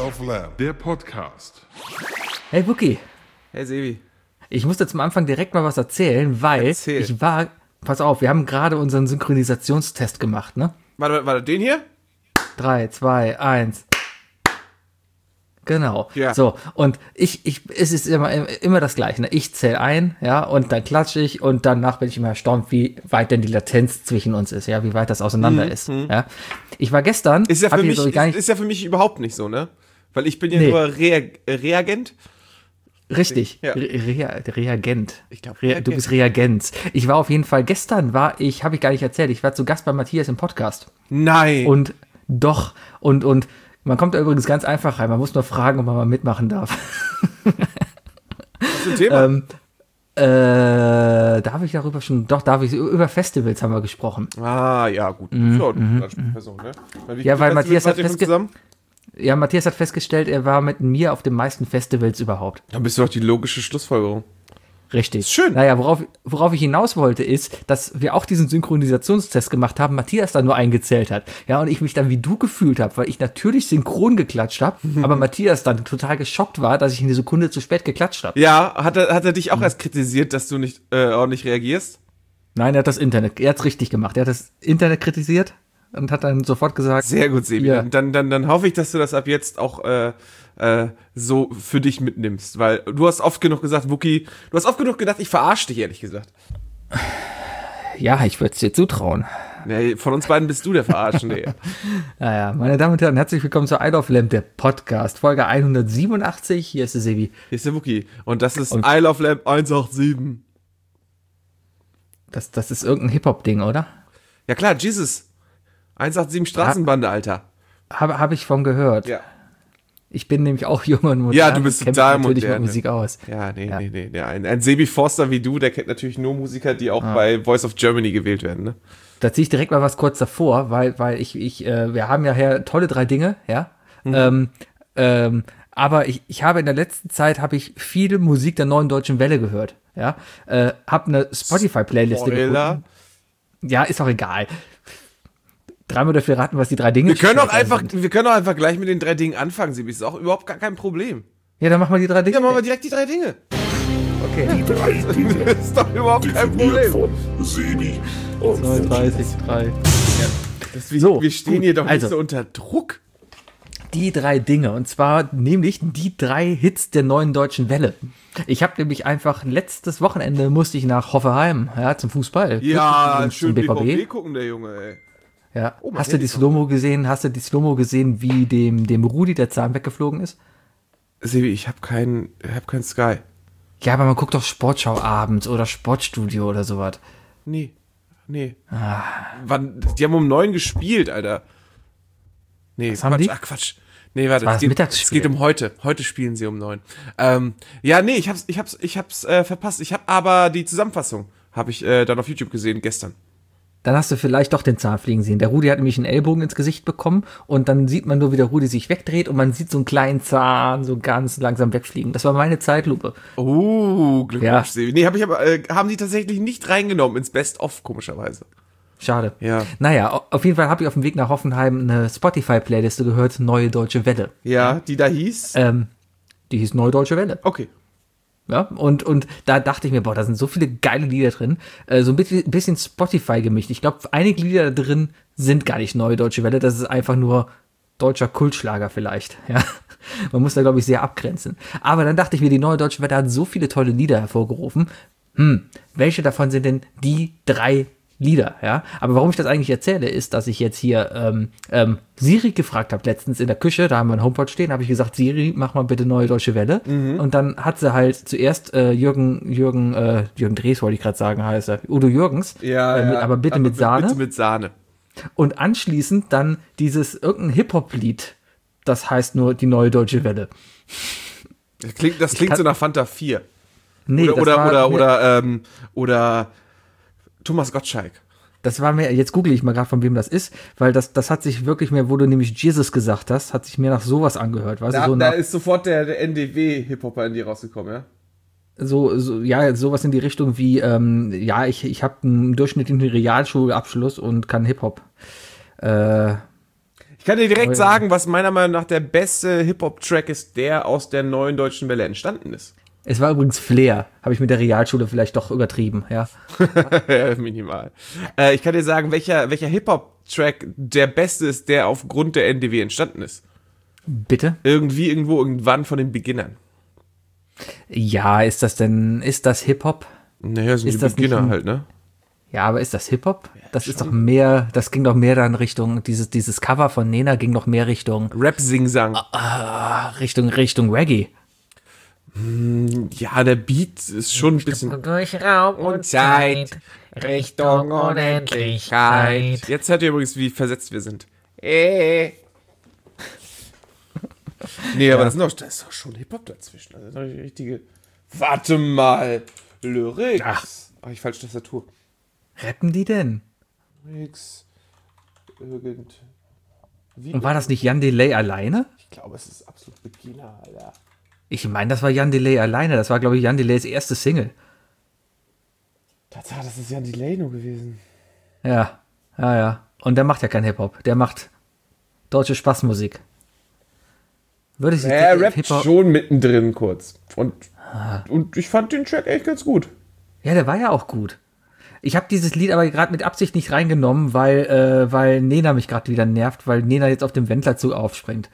of Lamb, der Podcast. Hey Wookie. Hey Sebi. Ich musste zum Anfang direkt mal was erzählen, weil pass auf, wir haben gerade unseren Synchronisationstest gemacht, ne? Warte, den hier? 3, 2, 1. Genau. Ja. So, und es ist immer das Gleiche, ne? Ich zähle ein, ja, und dann klatsche ich und danach bin ich immer erstaunt, wie weit denn die Latenz zwischen uns ist, ja, wie weit das auseinander ist, ja. Ich war gestern... Ist ja für mich überhaupt nicht so, ne? Weil ich bin ja nur Reagent. Richtig, ja. Reagent. Ich glaube, du bist Reagenz. Ich war auf jeden Fall, gestern habe ich gar nicht erzählt, ich war zu Gast bei Matthias im Podcast. Nein. Und man kommt da übrigens ganz einfach rein, man muss nur fragen, ob man mal mitmachen darf. Was ist ein Thema? Darf ich, über Festivals haben wir gesprochen. Ah, ja, gut. Person, ne? Weil Matthias hat festgestellt, er war mit mir auf den meisten Festivals überhaupt. Dann bist du doch die logische Schlussfolgerung. Richtig. Schön. Naja, worauf ich hinaus wollte, ist, dass wir auch diesen Synchronisationstest gemacht haben, Matthias dann nur eingezählt hat. Ja, und ich mich dann wie du gefühlt habe, weil ich natürlich synchron geklatscht habe, aber Matthias dann total geschockt war, dass ich eine Sekunde zu spät geklatscht habe. Ja, hat er dich auch erst kritisiert, dass du nicht ordentlich reagierst? Nein, er hat es richtig gemacht. Er hat das Internet kritisiert und hat dann sofort gesagt... Sehr gut, Sebi. Ja. Dann hoffe ich, dass du das ab jetzt auch so für dich mitnimmst. Weil du hast oft genug gesagt, Wookie, du hast oft genug gedacht, ich verarsche dich, ehrlich gesagt. Ja, ich würde es dir zutrauen. Nee, von uns beiden bist du der Verarschende. Naja, meine Damen und Herren, herzlich willkommen zu Isle of Lamb, der Podcast, Folge 187. Hier ist der Sebi. Hier ist der Wookie. Und das ist Isle of Lamb 187. Das ist irgendein Hip-Hop-Ding, oder? Ja klar, Jesus. 187 Straßenbande, Alter. Habe ich von gehört. Ja. Ich bin nämlich auch jung und modern. Ja, du bist total natürlich modern. mit Musik aus. Ja, nee. Ein Sebi Forster wie du, der kennt natürlich nur Musiker, die auch bei Voice of Germany gewählt werden, ne? Da ziehe ich direkt mal was kurz davor, weil wir haben ja hier tolle 3 Dinge, ja. Aber ich habe in der letzten Zeit viel Musik der Neuen Deutschen Welle gehört, ja. Hab eine Spotify-Playliste gefunden. Ja, ist auch egal. Dreimal dafür raten, was die 3 Dinge sind. Wir können doch einfach gleich mit den 3 Dingen anfangen, Sebi. Ist auch überhaupt gar kein Problem. Ja, dann machen wir die 3 Dinge. Ja, machen wir direkt die 3 Dinge. Okay. Die 3 Dinge. Das ist doch überhaupt kein Problem. Von Sebi. 32, 3. Wir stehen hier doch nicht so unter Druck. Die 3 Dinge, und zwar nämlich die 3 Hits der Neuen Deutschen Welle. Ich habe nämlich einfach letztes Wochenende musste ich nach Hoffenheim, ja, zum Fußball. Ja, schön BVB BVB gucken, der Junge, ey. Ja. Hast du die Slow-Mo gesehen, wie dem Rudi der Zahn weggeflogen ist? Sebi, ich hab kein Sky. Ja, aber man guckt doch Sportschau abends oder Sportstudio oder sowas. Nee. Die haben um 9 gespielt, Alter. Nee, was haben die? Ach, Quatsch. Nee, warte, es geht um heute. Heute spielen sie um 9. Ich hab's verpasst. Ich hab aber die Zusammenfassung dann auf YouTube gesehen gestern. Dann hast du vielleicht doch den Zahn fliegen sehen. Der Rudi hat nämlich einen Ellbogen ins Gesicht bekommen und dann sieht man nur, wie der Rudi sich wegdreht und man sieht so einen kleinen Zahn so ganz langsam wegfliegen. Das war meine Zeitlupe. Oh, Glückwunsch, Sebi. Nee, haben die tatsächlich nicht reingenommen ins Best-of, komischerweise. Schade. Ja. Naja, auf jeden Fall habe ich auf dem Weg nach Hoffenheim eine Spotify-Playliste gehört, Neue Deutsche Welle. Ja, die da hieß? Die hieß Neue Deutsche Welle. Okay. Ja, und da dachte ich mir, da sind so viele geile Lieder drin, so ein bisschen Spotify gemischt. Ich glaube, einige Lieder da drin sind gar nicht Neue Deutsche Welle, das ist einfach nur deutscher Kultschlager vielleicht, ja. Man muss da, glaube ich, sehr abgrenzen. Aber dann dachte ich mir, die Neue Deutsche Welle hat so viele tolle Lieder hervorgerufen. Welche davon sind denn die 3 Lieder, ja? Aber warum ich das eigentlich erzähle, ist, dass ich jetzt hier Siri gefragt habe, letztens in der Küche, da haben wir ein HomePod stehen, habe ich gesagt, Siri, mach mal bitte Neue Deutsche Welle. Und dann hat sie halt zuerst Jürgen Drees, wollte ich gerade sagen, heißt er, Udo Jürgens, aber bitte mit Sahne. Bitte mit Sahne. Und anschließend dann irgendein Hip-Hop-Lied, das heißt nur die Neue Deutsche Welle. Das klingt so nach Fanta 4. Nee, oder Thomas Gottschalk. Das war mir, jetzt google ich mal gerade, von wem das ist, weil das hat sich wirklich mehr, wo du nämlich Jesus gesagt hast, hat sich mir nach sowas angehört. Weißt du, da ist sofort der NDW-Hip-Hopper in dir rausgekommen, ja? Sowas in die Richtung wie, ich habe einen durchschnittlichen Realschulabschluss und kann Hip-Hop. Ich Ich kann dir direkt sagen, was meiner Meinung nach der beste Hip-Hop-Track ist, der aus der neuen Deutschen Welle entstanden ist. Es war übrigens Flair. Habe ich mit der Realschule vielleicht doch übertrieben, ja. Ja, minimal. Ich kann dir sagen, welcher Hip-Hop-Track der beste ist, der aufgrund der NDW entstanden ist. Bitte? Irgendwie, irgendwo, irgendwann von den Beginnern. Ja, ist das Hip-Hop? Naja, sind Ist die das Beginner nicht halt, ne? Ja, aber ist das Hip-Hop? Das ist doch mehr, das ging doch mehr dann Richtung, dieses Cover von Nena ging doch mehr Richtung Rap-Sing-Sang. Richtung Reggae. Ja, der Beat ist schon ein bisschen... Durch Raum und Zeit, Richtung Unendlichkeit. Jetzt hört ihr übrigens, wie versetzt wir sind. Nee, aber das ist doch schon Hip-Hop dazwischen. Das ist doch die richtige... Warte mal. Lyrics. Ach, ich falsch Tastatur. Rappen die denn? Lyrics. Und war das nicht Jan Delay alleine? Ich glaube, es ist absolut Beginner, Alter. Ich meine, das war Jan Delay alleine. Das war, glaube ich, Jan Delays erste Single. Tatsache, das ist Jan Delay nur gewesen. Ja. Und der macht ja kein Hip-Hop. Der macht deutsche Spaßmusik. Würde ich Er rappt schon mittendrin kurz. Und ich fand den Track echt ganz gut. Ja, der war ja auch gut. Ich habe dieses Lied aber gerade mit Absicht nicht reingenommen, weil Nena mich gerade wieder nervt, weil Nena jetzt auf dem Wendlerzug aufspringt.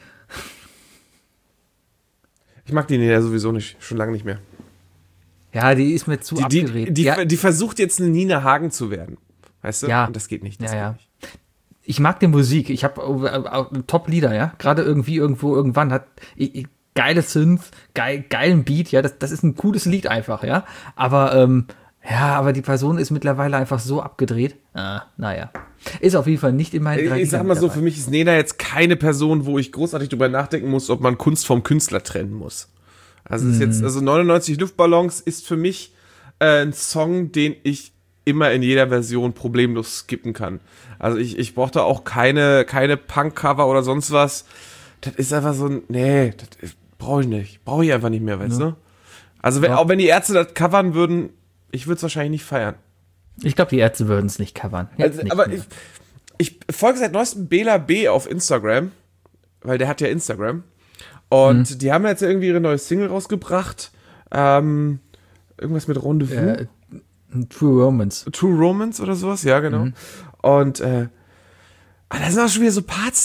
Ich mag die Nena sowieso nicht, schon lange nicht mehr. Ja, die ist mir zu abgedreht. Die versucht jetzt eine Nina Hagen zu werden. Weißt du? Ja. Und das geht nicht. Das Ja. geht nicht. Ich mag die Musik. Ich habe Top-Lieder, ja. Gerade irgendwie, irgendwo, irgendwann hat geile Synth, geilen Beat, ja. Das ist ein cooles Lied einfach, ja. Aber die Person ist mittlerweile einfach so abgedreht. Naja. Ist auf jeden Fall nicht in meinen 3 Ich sag mal so, für mich ist Nena jetzt keine Person, wo ich großartig drüber nachdenken muss, ob man Kunst vom Künstler trennen muss. Also ist jetzt, 99 Luftballons ist für mich ein Song, den ich immer in jeder Version problemlos skippen kann. Also ich brauche da auch keine Punk-Cover oder sonst was. Das ist einfach so ein, nee, das brauche ich nicht. Brauche ich einfach nicht mehr, weißt du? Also auch wenn die Ärzte das covern würden, ich würde es wahrscheinlich nicht feiern. Ich glaube, die Ärzte würden es nicht covern. Aber ich folge seit neuestem Bela B. auf Instagram, weil der hat ja Instagram. Und die haben jetzt irgendwie ihre neue Single rausgebracht. Irgendwas mit Rendezvous. True Romance. True Romance oder sowas, ja, genau. Und da sind auch schon wieder so Parts,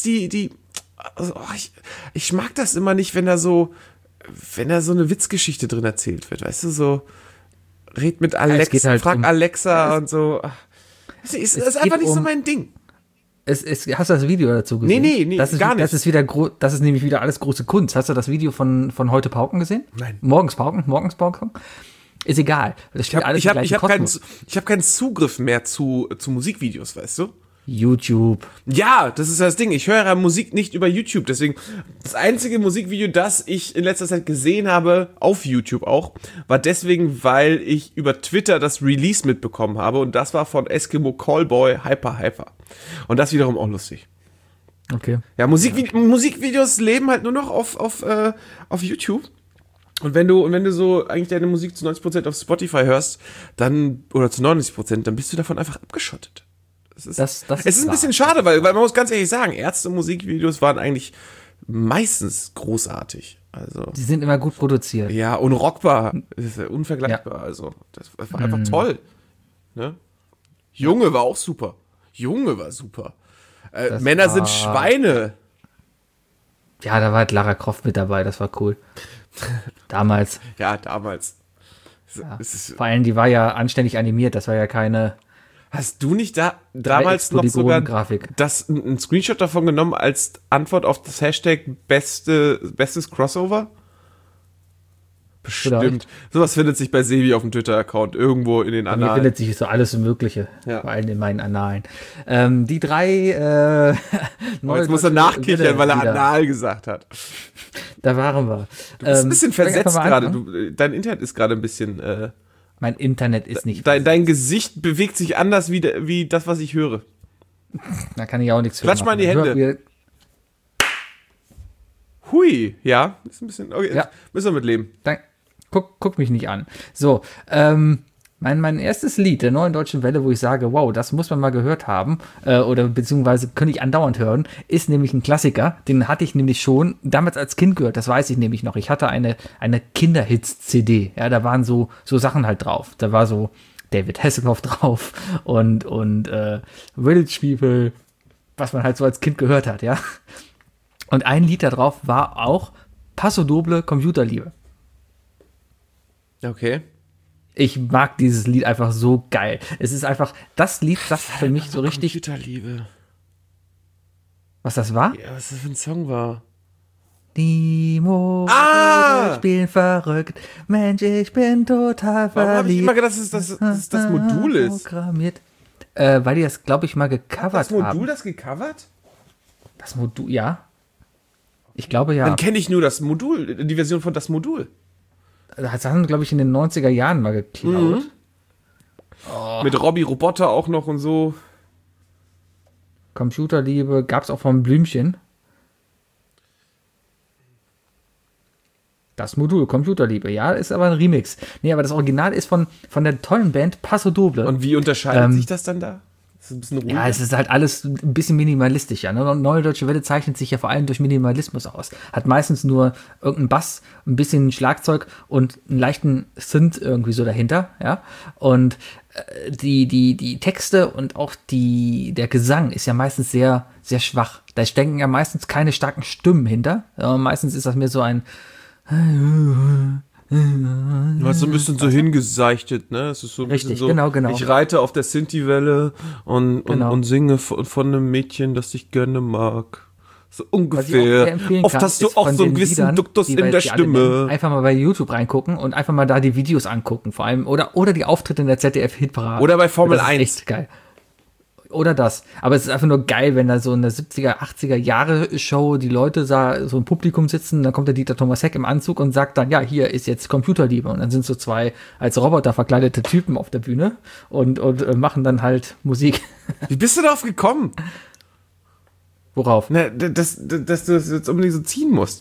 ich mag das immer nicht, wenn da so eine Witzgeschichte drin erzählt wird, weißt du, so red mit Alexa, halt frag Alexa und so. Das ist einfach nicht so mein Ding. Hast du das Video dazu gesehen? Nee, gar nicht. Das ist nämlich wieder alles große Kunst. Hast du das Video von Heute Pauken gesehen? Nein. Morgens Pauken? Ist egal. Ich hab keinen Zugriff mehr zu Musikvideos, weißt du? YouTube. Ja, das ist das Ding. Ich höre Musik nicht über YouTube. Deswegen, das einzige Musikvideo, das ich in letzter Zeit gesehen habe, auf YouTube auch, war deswegen, weil ich über Twitter das Release mitbekommen habe. Und das war von Eskimo Callboy Hyper. Und das wiederum auch lustig. Okay. Ja, Musikvideos leben halt nur noch auf YouTube. Und wenn du so eigentlich deine Musik zu 90% auf Spotify hörst, oder zu 99%, dann bist du davon einfach abgeschottet. Es ist ein bisschen schade, weil man muss ganz ehrlich sagen, Ärzte-Musikvideos waren eigentlich meistens großartig. Also, die sind immer gut produziert. Ja, unrockbar. Das ist ja unvergleichbar. Ja. Also, das war einfach toll. Ne? Junge war auch super. Junge war super. Männer sind Schweine. Ja, da war halt Lara Croft mit dabei, das war cool. Damals. Ja, damals. Ja. Vor allem, die war ja anständig animiert, das war ja keine... Hast du nicht damals noch sogar ein Screenshot davon genommen als Antwort auf das Hashtag bestes Crossover? Bestimmt. Vielleicht. Sowas findet sich bei Sebi auf dem Twitter-Account irgendwo in den Annalen. Hier findet sich so alles Mögliche, vor allem in meinen Annalen. Die 3 jetzt muss er nachkichern, weil er Annal gesagt hat. Da waren wir. Du bist ein bisschen versetzt gerade. Dein Internet ist gerade ein bisschen... Mein Internet ist nicht... Dein Gesicht bewegt sich anders wie das, was ich höre. Da kann ich auch nichts hören. Klatsch mal in die Hände. Hui, ja. Ist ein bisschen... Okay, müssen wir mit leben. Guck mich nicht an. So, mein Mein erstes Lied der Neuen Deutschen Welle, wo ich sage, wow, das muss man mal gehört haben, oder beziehungsweise könnte ich andauernd hören, ist nämlich ein Klassiker. Den hatte ich nämlich schon damals als Kind gehört, das weiß ich nämlich noch. Ich hatte eine Kinderhits-CD, ja, da waren so Sachen halt drauf. Da war so David Hasselhoff drauf und Village People, was man halt so als Kind gehört hat, ja. Und ein Lied da drauf war auch Paso Doble, Computerliebe. Okay. Ich mag dieses Lied einfach so geil. Es ist einfach das Lied, das für mich so richtig... Computerliebe. Was das war? Ja, was das für ein Song war. Die Mode spielen verrückt. Mensch, ich bin total verliebt. Warum habe ich immer gedacht, dass das Modul ist? Programmiert. Weil die das, glaube ich, mal gecovert haben. Das Modul das gecovert? Das Modul, ja. Ich glaube, ja. Dann kenne ich nur das Modul, die Version von das Modul. Das haben, glaube ich, in den 90er Jahren mal geklaut. Mit Robbie Roboter auch noch und so. Computerliebe gab es auch vom Blümchen. Das Modul, Computerliebe, ja, ist aber ein Remix. Nee, aber das Original ist von der tollen Band Paso Doble. Und wie unterscheidet sich das dann da? Ist ein bisschen ruhiger? Ja, es ist halt alles ein bisschen minimalistischer. Ne? Neue Deutsche Welle zeichnet sich ja vor allem durch Minimalismus aus. Hat meistens nur irgendeinen Bass, ein bisschen Schlagzeug und einen leichten Synth irgendwie so dahinter. Ja? Und die Texte und auch der Gesang ist ja meistens sehr, sehr schwach. Da stecken ja meistens keine starken Stimmen hinter. Meistens ist das mehr so ein Du hast so ein bisschen so hingeseichtet, ne? Es ist so ein Richtig, bisschen so, genau. Ich reite auf der Sinti-Welle und singe von einem Mädchen, das ich gerne mag. So Was ich auch sehr ungefähr. empfehlen Oft kann, hast du ist auch von so einen den gewissen Liedern, Duktus die wir in der jetzt hier alle nennen, Stimme. einfach mal bei YouTube reingucken und einfach mal da die Videos angucken, vor allem. Oder die Auftritte in der ZDF-Hitparade. Oder bei Formel Das ist 1. echt geil. Oder das. Aber es ist einfach nur geil, wenn da so in der 70er, 80er Jahre Show die Leute da so im Publikum sitzen, dann kommt der Dieter Thomas Heck im Anzug und sagt dann, ja, hier ist jetzt Computerliebe. Und dann sind so zwei als Roboter verkleidete Typen auf der Bühne und machen dann halt Musik. Wie bist du darauf gekommen? Worauf? Na, dass du das jetzt unbedingt so ziehen musst.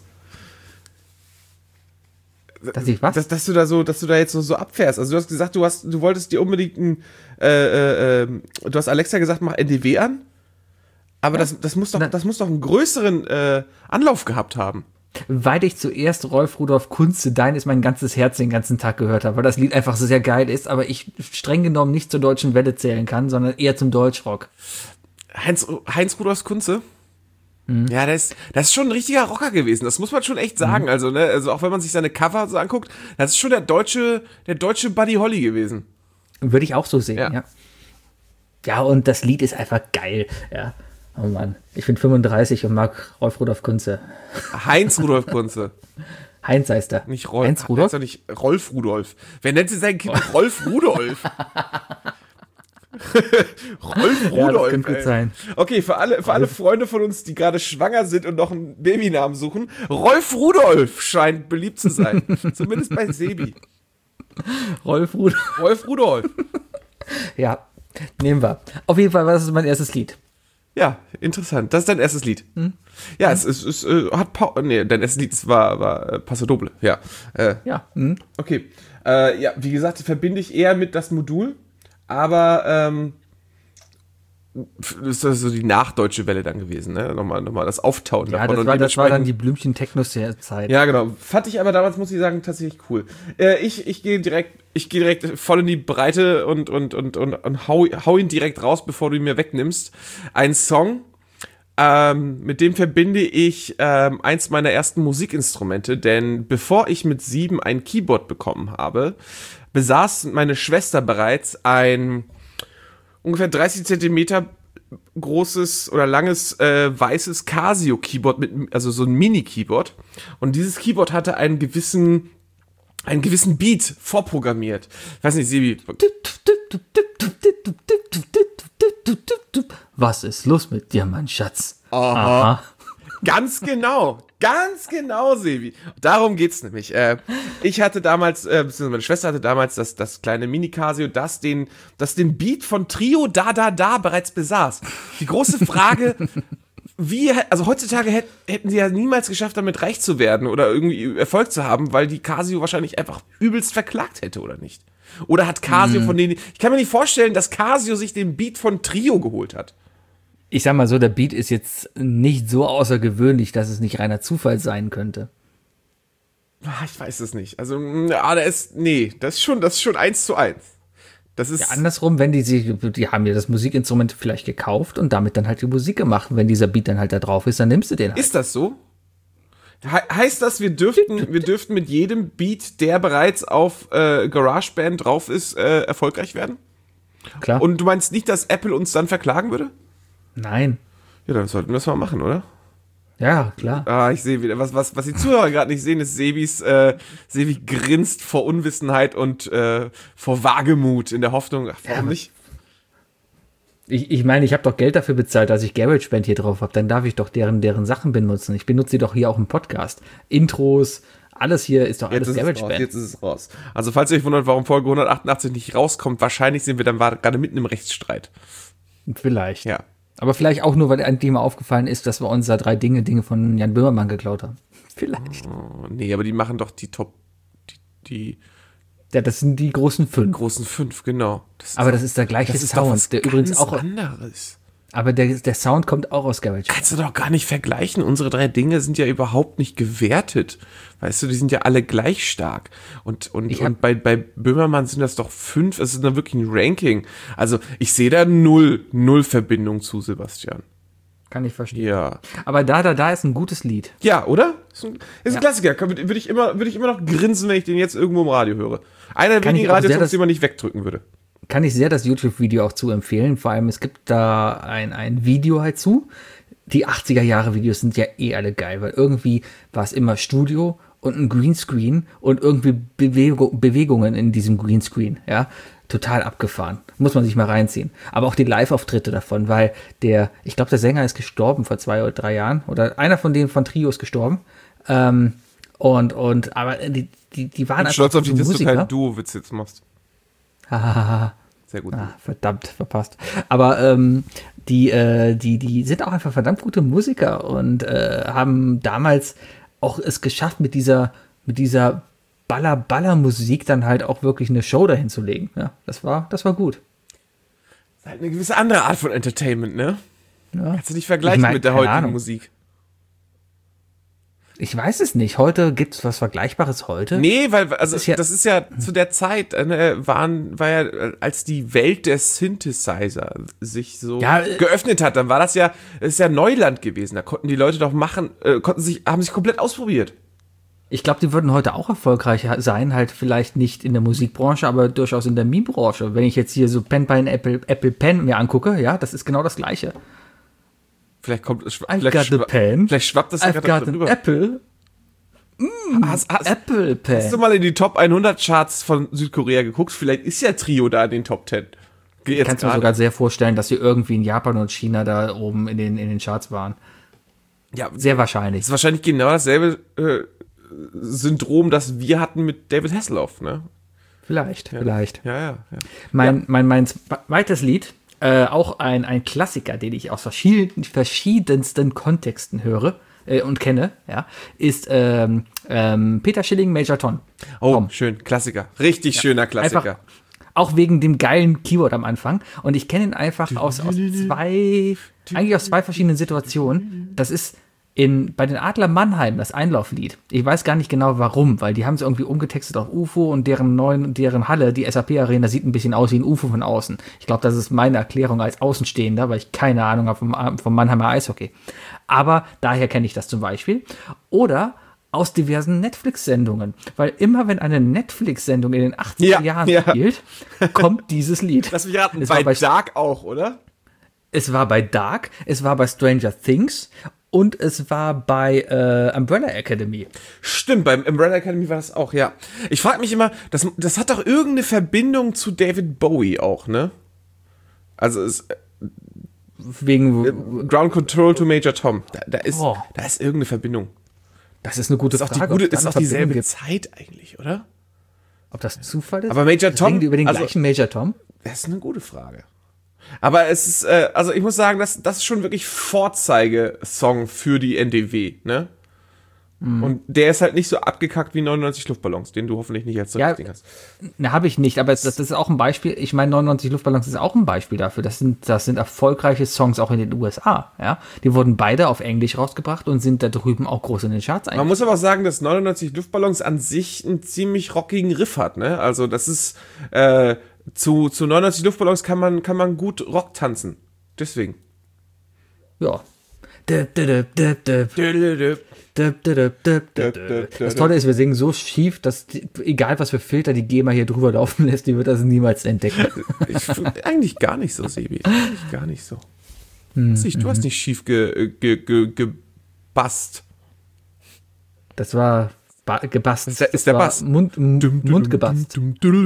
Dass ich was? Dass du da jetzt so abfährst. Also du hast gesagt, du wolltest dir unbedingt du hast Alexa gesagt, mach NDW an. Aber Ja. das muss doch einen größeren Anlauf gehabt haben. Weil ich zuerst Rolf Rudolf Kunze, Dein ist mein ganzes Herz den ganzen Tag gehört habe, weil das Lied einfach so sehr geil ist, aber ich streng genommen nicht zur deutschen Welle zählen kann, sondern eher zum Deutschrock. Heinz Rudolf Kunze? Ja, das ist schon ein richtiger Rocker gewesen. Das muss man schon echt sagen. Also, ne, also auch wenn man sich seine Cover so anguckt, das ist schon der deutsche Buddy Holly gewesen. Würde ich auch so sehen, Ja. ja. Ja, und das Lied ist einfach geil, ja. Oh Mann, ich bin 35 und mag Rolf Rudolf Kunze. Heinz Rudolf Kunze. Heinz heißt er. Nicht Rolf. Heinz Rudolf? Heißt doch nicht Rolf Rudolf. Wer nennt sich sein Kind Rolf Rudolf? Rolf Ja, Rudolf. das könnte gut ey. sein. Okay, für alle Freunde von uns, die gerade schwanger sind und noch einen Babynamen suchen, Rolf Rudolf scheint beliebt zu sein. Zumindest bei Sebi. Rolf Rudolf. Rolf Rudolf. Ja, nehmen wir. Auf jeden Fall war das mein erstes Lied. Ja, interessant. Das ist dein erstes Lied. Ja, es dein erstes Lied war Paso Doble. Ja. Ja. Okay. Ja, wie gesagt, verbinde ich eher mit das Modul, aber ist das so die nachdeutsche Welle dann gewesen, ne? Nochmal das Auftauen Ja, davon. Und das war dann dementsprechend- die Blümchen-Techno-Zeit. Ja, genau. Fand ich aber damals, muss ich sagen, tatsächlich cool. Ich gehe direkt voll in die Breite und hau ihn direkt raus, bevor du ihn mir wegnimmst. Ein Song, mit dem verbinde ich eins meiner ersten Musikinstrumente, denn bevor ich mit 7 ein Keyboard bekommen habe, besaß meine Schwester bereits ein ungefähr 30 Zentimeter großes oder langes weißes Casio-Keyboard, also so ein Mini-Keyboard. Und dieses Keyboard hatte einen gewissen Beat vorprogrammiert. Ich weiß nicht, Sebi. Was ist los mit dir, mein Schatz? Aha. Ganz genau, Sebi. Darum geht's nämlich. Ich hatte damals, beziehungsweise meine Schwester hatte damals das kleine Mini-Casio, das den Beat von Trio Da Da Da bereits besaß. Die große Frage, also heutzutage hätten sie ja niemals geschafft, damit reich zu werden oder irgendwie Erfolg zu haben, weil die Casio wahrscheinlich einfach übelst verklagt hätte, oder nicht? Oder hat Casio von denen, ich kann mir nicht vorstellen, dass Casio sich den Beat von Trio geholt hat. Ich sag mal so, der Beat ist jetzt nicht so außergewöhnlich, dass es nicht reiner Zufall sein könnte. Ich weiß es nicht. Also, das ist schon 1:1. Das ist Ja, andersrum, wenn die haben ja das Musikinstrument vielleicht gekauft und damit dann halt die Musik gemacht. Und wenn dieser Beat dann halt da drauf ist, dann nimmst du den halt. Ist das so? Heißt das, wir dürften mit jedem Beat, der bereits auf GarageBand drauf ist, erfolgreich werden? Klar. Und du meinst nicht, dass Apple uns dann verklagen würde? Nein. Ja, dann sollten wir das mal machen, oder? Ja, klar. Ah, ich sehe wieder, was die Zuhörer gerade nicht sehen, ist Sebi grinst vor Unwissenheit und vor Wagemut in der Hoffnung, warum nicht? Ich meine, ich habe doch Geld dafür bezahlt, dass ich GarageBand hier drauf habe. Dann darf ich doch deren Sachen benutzen. Ich benutze sie doch hier auch im Podcast. Intros, alles hier ist doch alles GarageBand. Jetzt ist es raus. Also falls ihr euch wundert, warum Folge 188 nicht rauskommt, wahrscheinlich sind wir dann gerade mitten im Rechtsstreit. Vielleicht. Ja. Aber vielleicht auch nur, weil ein Thema aufgefallen ist, dass wir uns da 3 Dinge von Jan Böhmermann geklaut haben. Vielleicht. Oh, nee, aber die machen doch die Ja, das sind die großen 5. großen 5, genau. Aber das ist der gleiche Sound, der übrigens auch. anderes. Aber der Sound kommt auch aus GarageBand. Kannst du doch gar nicht vergleichen. Unsere 3 Dinge sind ja überhaupt nicht gewertet. Weißt du, die sind ja alle gleich stark. Und bei Böhmermann sind das doch 5. Es ist dann wirklich ein Ranking. Also ich sehe da null Verbindung zu Sebastian. Kann ich verstehen. Ja. Aber da ist ein gutes Lied. Ja, oder? Ist ein Klassiker. Würde ich immer noch grinsen, wenn ich den jetzt irgendwo im Radio höre. Einer der wenigen Radiosongs, die man nicht wegdrücken würde. Kann ich sehr das YouTube-Video auch zu empfehlen. Vor allem, es gibt da ein Video halt zu. Die 80er-Jahre-Videos sind ja alle geil, weil irgendwie war es immer Studio und ein Greenscreen und irgendwie Bewegungen in diesem Greenscreen, ja. Total abgefahren. Muss man sich mal reinziehen. Aber auch die Live-Auftritte davon, weil ich glaube, der Sänger ist gestorben vor 2 oder 3 Jahren. Oder einer von denen von Trio ist gestorben. Aber die waren Ich bin stolz auf dich, dass du Musiker. keinen Duo-Witz jetzt machst. Sehr gut. Verdammt, verpasst. Aber die sind auch einfach verdammt gute Musiker und haben damals auch es geschafft, mit dieser Baller-Baller-Musik dann halt auch wirklich eine Show dahin zu legen. Ja, das war gut. Das ist halt eine gewisse andere Art von Entertainment, ne? Ja. Kannst du nicht vergleichen mit der keine heutigen Ahnung. Musik. Ich weiß es nicht. Heute gibt es was Vergleichbares heute? Nee, weil, also ist ja- das ist ja zu der Zeit, war ja, als die Welt der Synthesizer sich so Ja, geöffnet hat, dann das ist ja Neuland gewesen. Da konnten die Leute doch haben sich komplett ausprobiert. Ich glaube, die würden heute auch erfolgreich sein, halt vielleicht nicht in der Musikbranche, aber durchaus in der Meme-Branche. Wenn ich jetzt hier so Pen by Apple Pen mir angucke, ja, das ist genau das Gleiche. Vielleicht kommt es, I've got a pen. vielleicht schwappt das ja I've gerade got an rüber. Apple. Hast Apple Pen. du mal in die Top 100 Charts von Südkorea geguckt? Vielleicht ist ja Trio da in den Top 10. Ich kann es mir sogar sehr vorstellen, dass sie irgendwie in Japan und China da oben in den Charts waren. Ja, Sehr wahrscheinlich. das ist wahrscheinlich genau dasselbe Syndrom, das wir hatten mit David Hasselhoff, ne? Vielleicht. Ja. Mein zweites Lied, auch ein Klassiker, den ich aus verschiedensten Kontexten höre und kenne, ja, ist Peter Schilling, Major Tom. Oh, Tom. schön, Klassiker. Richtig schöner Klassiker. Einfach, auch wegen dem geilen Keyword am Anfang. Und ich kenne ihn einfach aus zwei verschiedenen Situationen. Das ist bei den Adler Mannheim das Einlauflied. Ich weiß gar nicht genau warum, weil die haben es irgendwie umgetextet auf UFO und deren Halle, die SAP-Arena, sieht ein bisschen aus wie ein UFO von außen. Ich glaube, das ist meine Erklärung als Außenstehender, weil ich keine Ahnung habe vom Mannheimer Eishockey. Aber daher kenne ich das zum Beispiel. Oder aus diversen Netflix-Sendungen. Weil immer, wenn eine Netflix-Sendung in den 80er Jahren spielt, kommt dieses Lied. Lass mich raten, Es war bei Dark auch, oder? Es war bei Dark, es war bei Stranger Things und es war bei Umbrella Academy. Stimmt, beim Umbrella Academy war das auch, ja. Ich frage mich immer, das hat doch irgendeine Verbindung zu David Bowie auch, ne? Also es Wegen, Ground Control to Major Tom. Da ist irgendeine Verbindung. das ist eine gute Ist Frage. auch ob es da eine dieselbe Verbindung gibt. Zeit eigentlich, oder? Ob das Zufall ist? Aber Major Tom, Reden die über den also- gleichen Major Tom? Das ist eine gute Frage. Aber es ist, also ich muss sagen, das ist schon wirklich Vorzeigesong für die NDW, ne? Und der ist halt nicht so abgekackt wie 99 Luftballons, den du hoffentlich nicht als solches Ding hast. Ne, habe ich nicht, aber das ist auch ein Beispiel. Ich meine, 99 Luftballons ist auch ein Beispiel dafür. Das sind erfolgreiche Songs auch in den USA. Ja? Die wurden beide auf Englisch rausgebracht und sind da drüben auch groß in den Charts Man muss aber auch sagen, dass 99 Luftballons an sich einen ziemlich rockigen Riff hat. Ne? Also das ist, zu 99 Luftballons kann man gut Rock tanzen. Deswegen. Ja. Das Tolle ist, wir singen so schief, dass egal was für Filter die GEMA hier drüber laufen lässt, die wird das niemals entdecken. Eigentlich gar nicht so, Sebi. Eigentlich gar nicht so. Du hast nicht schief gebast. Das war gebast. Ist der Bass. Mundgebast.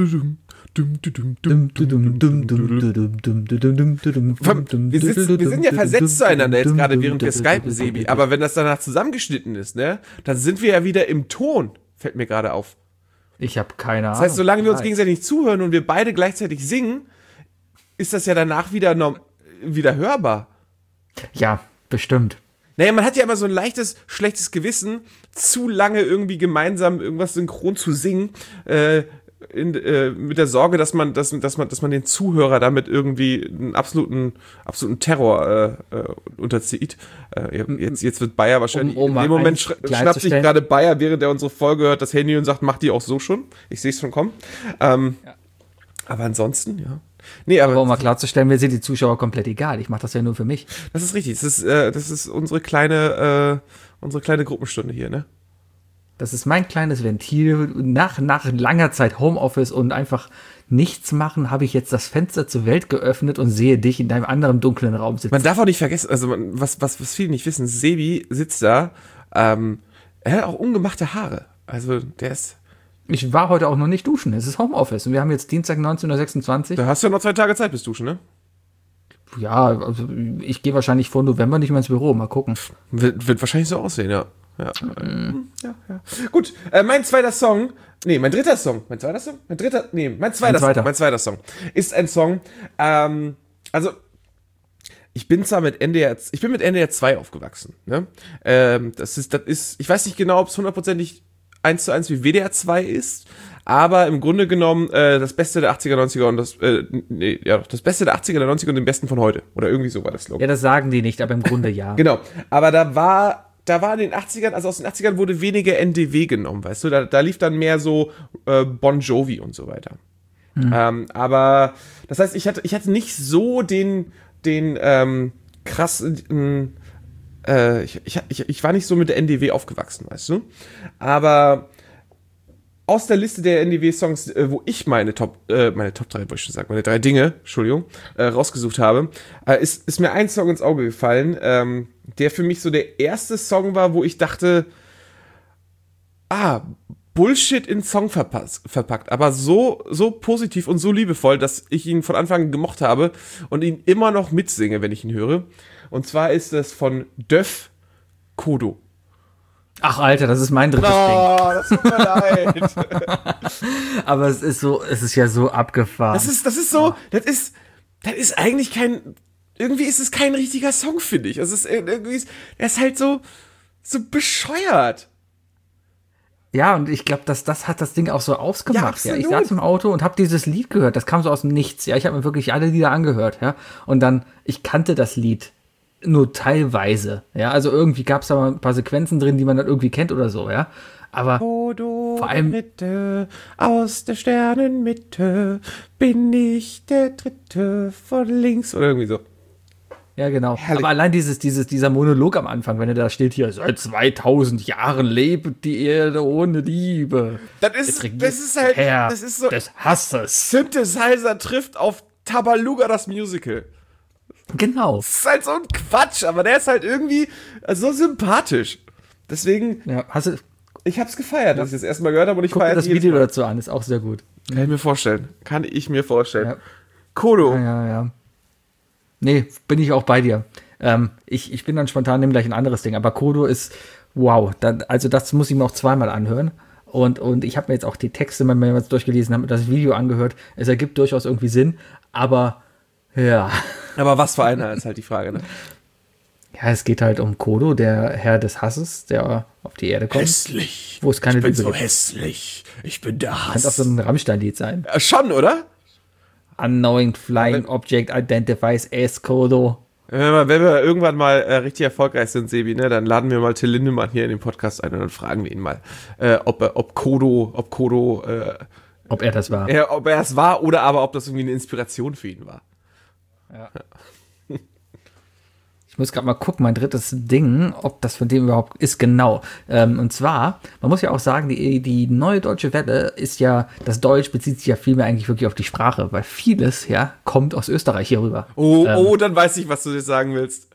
Wir sind ja versetzt zueinander jetzt gerade, während wir skypen, Sebi. Aber wenn das danach zusammengeschnitten ist, ne, dann sind wir ja wieder im Ton. Fällt mir gerade auf. Ich habe keine Ahnung. Das heißt, solange wir uns gegenseitig zuhören und wir beide gleichzeitig singen, ist das ja danach wieder hörbar. Ja, bestimmt. Naja, man hat ja immer so ein leichtes, schlechtes Gewissen, zu lange irgendwie gemeinsam irgendwas synchron zu singen, mit der Sorge, dass man den Zuhörer damit irgendwie einen absoluten Terror unterzieht. Jetzt wird Bayer wahrscheinlich, in dem Moment schnappt sich gerade Bayer, während er unsere Folge hört, das Handy und sagt, mach die auch so schon. Ich sehe es schon kommen. Aber ansonsten, ja. Nee, aber um mal klarzustellen, mir sind die Zuschauer komplett egal. Ich mache das ja nur für mich. Das ist richtig. Das ist unsere kleine Gruppenstunde hier, ne? Das ist mein kleines Ventil. Nach langer Zeit Homeoffice und einfach nichts machen, habe ich jetzt das Fenster zur Welt geöffnet und sehe dich in deinem anderen dunklen Raum sitzen. Man darf auch nicht vergessen, also was viele nicht wissen, Sebi sitzt da, er hat auch ungemachte Haare. Also der ist... Ich war heute auch noch nicht duschen. Es ist Homeoffice und wir haben jetzt Dienstag 19.26 Uhr. Da hast du ja noch 2 Tage Zeit bis duschen, ne? Ja, also ich gehe wahrscheinlich vor November nicht mehr ins Büro. Mal gucken. Wird wahrscheinlich so aussehen, ja. Ja. Gut, mein zweiter Song ist ein Song, also ich bin mit NDR 2 aufgewachsen, ne? Das ist, ich weiß nicht genau, ob es 100%ig 1:1 wie WDR 2 ist, aber im Grunde genommen das Beste der 80er, 90er und das Beste der 80er, der 90er und den Besten von heute. Oder irgendwie so war das Slogan. Ja, das sagen die nicht, aber im Grunde ja. Genau, aber da war in den 80ern, also aus den 80ern wurde weniger NDW genommen, weißt du, da lief dann mehr so Bon Jovi und so weiter. Aber das heißt, ich hatte nicht so den krassen, ich war nicht so mit der NDW aufgewachsen, weißt du, aber aus der Liste der NDW-Songs, wo ich meine Top 3, wollte ich schon sagen, meine 3 Dinge, Entschuldigung, rausgesucht habe, ist mir ein Song ins Auge gefallen, der für mich so der erste Song war, wo ich dachte, Bullshit in Song verpackt, aber so positiv und so liebevoll, dass ich ihn von Anfang an gemocht habe und ihn immer noch mitsinge, wenn ich ihn höre. Und zwar ist es von Döff Kodo. Ach, Alter, das ist mein drittes Ding. Das tut mir leid. Aber es ist ja so abgefahren. Das ist eigentlich irgendwie ist es kein richtiger Song, finde ich. Also er ist halt so bescheuert. Ja, und ich glaube, das hat das Ding auch so ausgemacht. Ja, ich saß im Auto und habe dieses Lied gehört. Das kam so aus dem Nichts. Ja, ich habe mir wirklich alle Lieder angehört. Ja, und dann, ich kannte das Lied nur teilweise. Ja, also irgendwie gab es da mal ein paar Sequenzen drin, die man dann irgendwie kennt oder so. Ja, aber vor allem Dritte aus der Sternenmitte bin ich der Dritte von links oder irgendwie so. ja, genau. Herrlich. Aber allein dieser Monolog am Anfang, wenn er da steht hier, seit 2000 Jahren lebt die Erde ohne Liebe. Das ist halt, Herr das ist so, des Hasses. Synthesizer trifft auf Tabaluga das Musical. Genau. Das ist halt so ein Quatsch, aber der ist halt irgendwie so sympathisch. Deswegen, Ja, ich hab's gefeiert, dass ich das erstmal gehört habe und ich guck dir feiere das Video dazu an, ist auch sehr gut. Kann ich mir vorstellen. Ja. Kodo. Ja. Nee, bin ich auch bei dir. Ich bin dann spontan, nehme gleich ein anderes Ding, aber Kodo ist, wow, also das muss ich mir auch zweimal anhören. Und ich habe mir jetzt auch die Texte, wenn man jetzt durchgelesen hat, das Video angehört. Es ergibt durchaus irgendwie Sinn, aber ja. Aber was für einer ist halt die Frage, ne? Ja, es geht halt um Kodo, der Herr des Hasses, der auf die Erde kommt. Hässlich. Wo es keine Ich bin Liebe so gibt. hässlich. Ich bin der Könnte auch so Hass. ein Rammstein-Lied sein. Schon, oder? Unknowing Flying Object identifies as Kodo. Wenn wir irgendwann mal richtig erfolgreich sind, Sebi, ne, dann laden wir mal Till Lindemann hier in den Podcast ein und dann fragen wir ihn mal, ob Kodo, Ob er das war. ob er es war oder aber ob das irgendwie eine Inspiration für ihn war. Ich muss gerade mal gucken, mein drittes Ding, ob das von dem überhaupt ist, genau. Und zwar, man muss ja auch sagen, die neue Deutsche Welle ist ja, das Deutsch bezieht sich ja vielmehr eigentlich wirklich auf die Sprache, weil vieles, ja, kommt aus Österreich hier rüber. Dann weiß ich, was du dir sagen willst.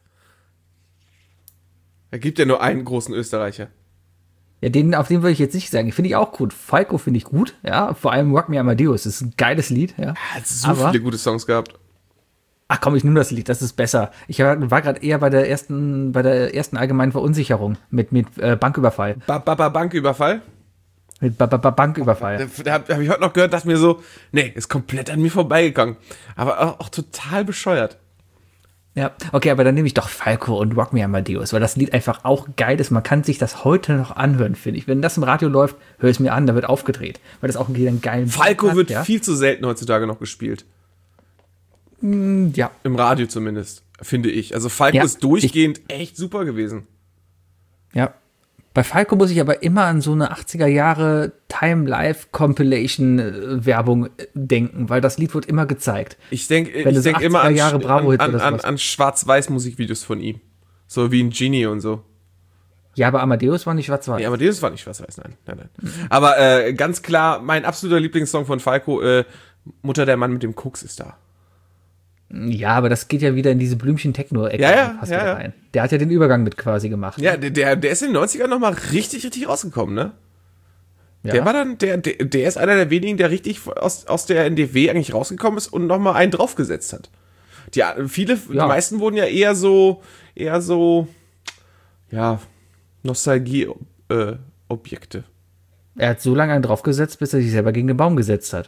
Er gibt ja nur einen großen Österreicher. Ja, auf den würde ich jetzt nicht sagen. Finde ich auch gut. Falco finde ich gut, ja. Vor allem Rock Me Amadeus ist ein geiles Lied, ja. Hat so viele gute Songs gehabt. Ach komm, ich nehme das Lied, das ist besser. Ich war gerade eher bei der ersten allgemeinen Verunsicherung mit Banküberfall. Banküberfall? Mit Banküberfall. Da hab ich heute noch gehört, dachte mir so, nee, ist komplett an mir vorbeigegangen. Aber auch total bescheuert. Ja, okay, aber dann nehme ich doch Falco und Rock Me Amadeus, weil das Lied einfach auch geil ist. Man kann sich das heute noch anhören, finde ich. Wenn das im Radio läuft, höre ich es mir an, da wird aufgedreht. Weil das auch einen geilen Falco hat, wird ja? viel zu selten heutzutage noch gespielt. Ja, Im Radio zumindest, finde ich. Also Falco Ja, ist durchgehend echt super gewesen. ja. Bei Falco muss ich aber immer an so eine 80er Jahre Time-Life-Compilation-Werbung denken, weil das Lied wird immer gezeigt. Ich denke Wenn du so immer 80er Jahre Bravo-Hit oder an sowas. Schwarz-Weiß-Musikvideos von ihm. So wie ein Genie und so. Ja, aber Amadeus war nicht schwarz-weiß. Ja, aber das war nicht Schwarz-Weiß, nein. Aber ganz klar, mein absoluter Lieblingssong von Falco, Mutter, der Mann mit dem Koks ist da. Ja, aber das geht ja wieder in diese Blümchen-Techno-Ecke Ja, fast ja, wieder ja. rein. Der hat ja den Übergang mit quasi gemacht. Ja, der ist in den 90ern nochmal richtig rausgekommen, ne? Ja. Der war dann, der ist einer der wenigen, der richtig aus der NDW eigentlich rausgekommen ist und nochmal einen draufgesetzt hat. Die meisten wurden ja eher so, ja, Nostalgie-Objekte. Er hat so lange einen draufgesetzt, bis er sich selber gegen den Baum gesetzt hat.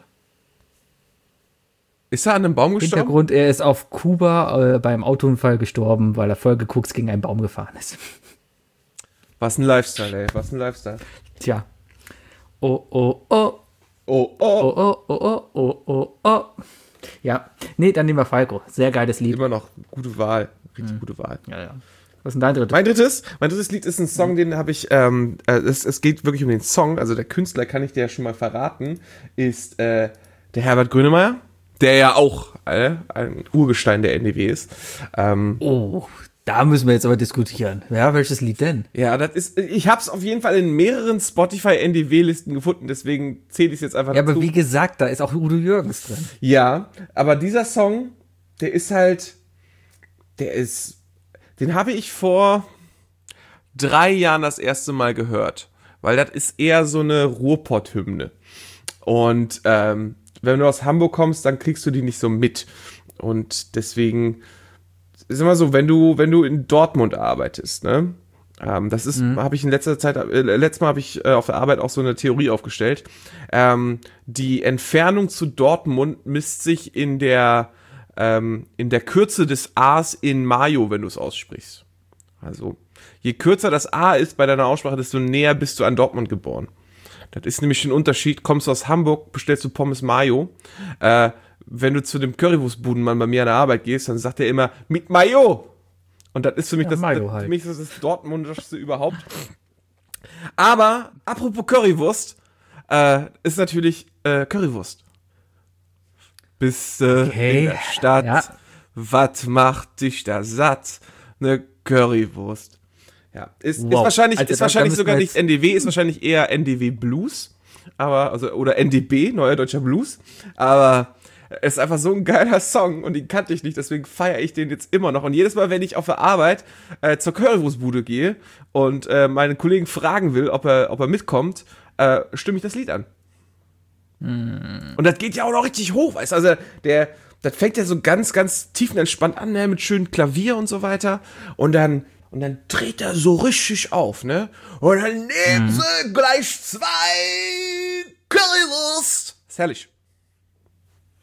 Ist er an einem Baum gestorben? Hintergrund, er ist auf Kuba beim Autounfall gestorben, weil er voll geguckt gegen einen Baum gefahren ist. Was ein Lifestyle, ey, was ein Lifestyle. Tja. Oh, oh, oh. Oh, oh. Oh, oh, oh, oh, oh, oh, oh. Ja, nee, dann nehmen wir Falco. Sehr geiles Lied. Immer noch gute Wahl, richtig gute Wahl. Ja. Was ist denn dein drittes? Mein drittes Lied ist ein Song, den habe ich, es geht wirklich um den Song, also der Künstler, kann ich dir ja schon mal verraten, ist der Herbert Grönemeyer, der ja auch ein Urgestein der NDW ist. Oh, da müssen wir jetzt aber diskutieren. Ja, welches Lied denn? Ja, ich habe es auf jeden Fall in mehreren Spotify-NDW-Listen gefunden, deswegen zähle ich es jetzt einfach Ja, dazu. aber wie gesagt, da ist auch Udo Jürgens drin. Ja, aber dieser Song, den habe ich vor 3 Jahren das erste Mal gehört, weil das ist eher so eine Ruhrpott-Hymne. Und wenn du aus Hamburg kommst, dann kriegst du die nicht so mit. Und deswegen ist immer so, wenn du in Dortmund arbeitest, ne? Das ist, habe ich in letzter Zeit, letztes Mal habe ich auf der Arbeit auch so eine Theorie aufgestellt. Die Entfernung zu Dortmund misst sich in der Kürze des A's in Mayo, wenn du es aussprichst. Also, je kürzer das A ist bei deiner Aussprache, desto näher bist du an Dortmund geboren. Das ist nämlich ein Unterschied. Kommst du aus Hamburg, bestellst du Pommes Mayo. Wenn du zu dem Currywurstbudenmann bei mir an der Arbeit gehst, dann sagt er immer, mit Mayo. Und das ist für mich, Mayo halt. für mich ist das Dortmundischste überhaupt. Aber, apropos Currywurst, ist natürlich Currywurst. Bist in der Stadt, ja. was macht dich da satt? Ne Currywurst. Ja, ist Wow. wahrscheinlich, Also, ist da wahrscheinlich müssen sogar wir nicht NDW, ist wahrscheinlich eher NDW Blues, oder NDB, Neuer Deutscher Blues, aber es ist einfach so ein geiler Song und den kannte ich nicht, deswegen feiere ich den jetzt immer noch. Und jedes Mal, wenn ich auf der Arbeit zur Currywurstbude gehe und meine Kollegen fragen will, ob er mitkommt, stimme ich das Lied an. Und das geht ja auch noch richtig hoch, weißt du, also das fängt ja so ganz, ganz tiefenentspannt an, ne, mit schönem Klavier und so weiter. Und dann dreht er so richtig auf, ne? Und dann nehmen sie gleich 2 Currywurst. Ist herrlich.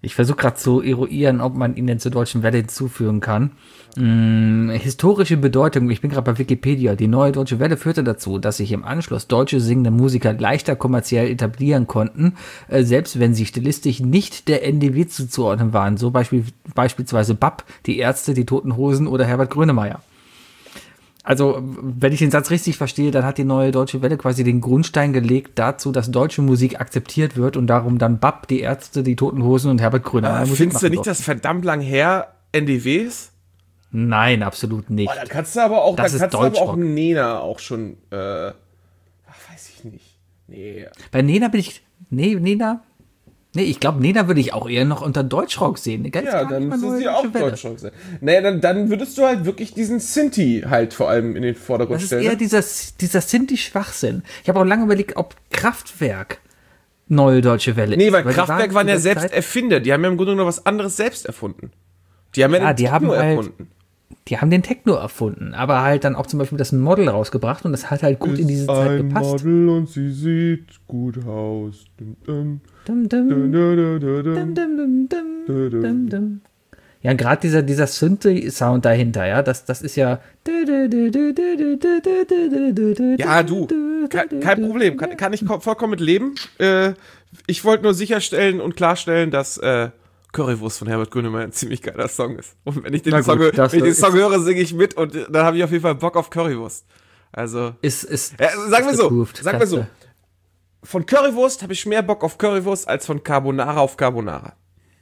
Ich versuche gerade zu eruieren, ob man ihn denn zur Deutschen Welle hinzufügen kann. Historische Bedeutung, ich bin gerade bei Wikipedia. Die neue Deutsche Welle führte dazu, dass sich im Anschluss deutsche singende Musiker leichter kommerziell etablieren konnten, selbst wenn sie stilistisch nicht der NDW zuzuordnen waren. So beispielsweise BAP, die Ärzte, die Toten Hosen oder Herbert Grönemeyer. Also, wenn ich den Satz richtig verstehe, dann hat die neue Deutsche Welle quasi den Grundstein gelegt dazu, dass deutsche Musik akzeptiert wird und darum dann BAP, die Ärzte, die Toten Hosen und Herbert Grönemeyer Musik Findest du machen nicht, durften. dass verdammt lang her NDW ist? Nein, absolut nicht. Da kannst du aber auch, Das ist Deutschrock. Nena auch schon, weiß ich nicht. Nee. Bei Nena bin ich, Nena? Nee, ich glaube, Nena würde ich auch eher noch unter Deutschrock sehen. Ganz Ja, gar dann nicht mal müsste Neue sie auch Deutsche Welle. Deutschrock sein. Naja, dann würdest du halt wirklich diesen Sinti halt vor allem in den Vordergrund Das ist stellen. eher Ne? dieser Sinti-Schwachsinn. Ich habe auch lange überlegt, ob Kraftwerk Neue Deutsche Welle Nee, ist. weil die Kraftwerk waren ja zu der selbst Zeit- Erfinder. Die haben ja im Grunde genommen was anderes selbst erfunden. Die haben ja, Ja, den die haben Techno halt- erfunden. Die haben den Techno erfunden, aber halt dann auch zum Beispiel das Model rausgebracht und das hat halt gut in diese Zeit gepasst. Model und sie sieht gut aus. Dum, dum, Dum, dum, dum, dum, dum, dum, dum, dum, dum, dum. Ja, gerade dieser Synthi-Sound dahinter, ja, das ist ja. Ja, du, kein Problem, kann ich vollkommen mit leben. Ich wollte nur sicherstellen und klarstellen, dass Currywurst von Herbert Grönemeyer ein ziemlich geiler Song ist. Und wenn ich den Na gut, Song, das wenn ich den ist- Song höre, singe ich mit und dann habe ich auf jeden Fall Bock auf Currywurst. Also, Ist sagen wir so, approved, sagen wir so. klasse. Von Currywurst habe ich mehr Bock auf Currywurst als von Carbonara auf Carbonara.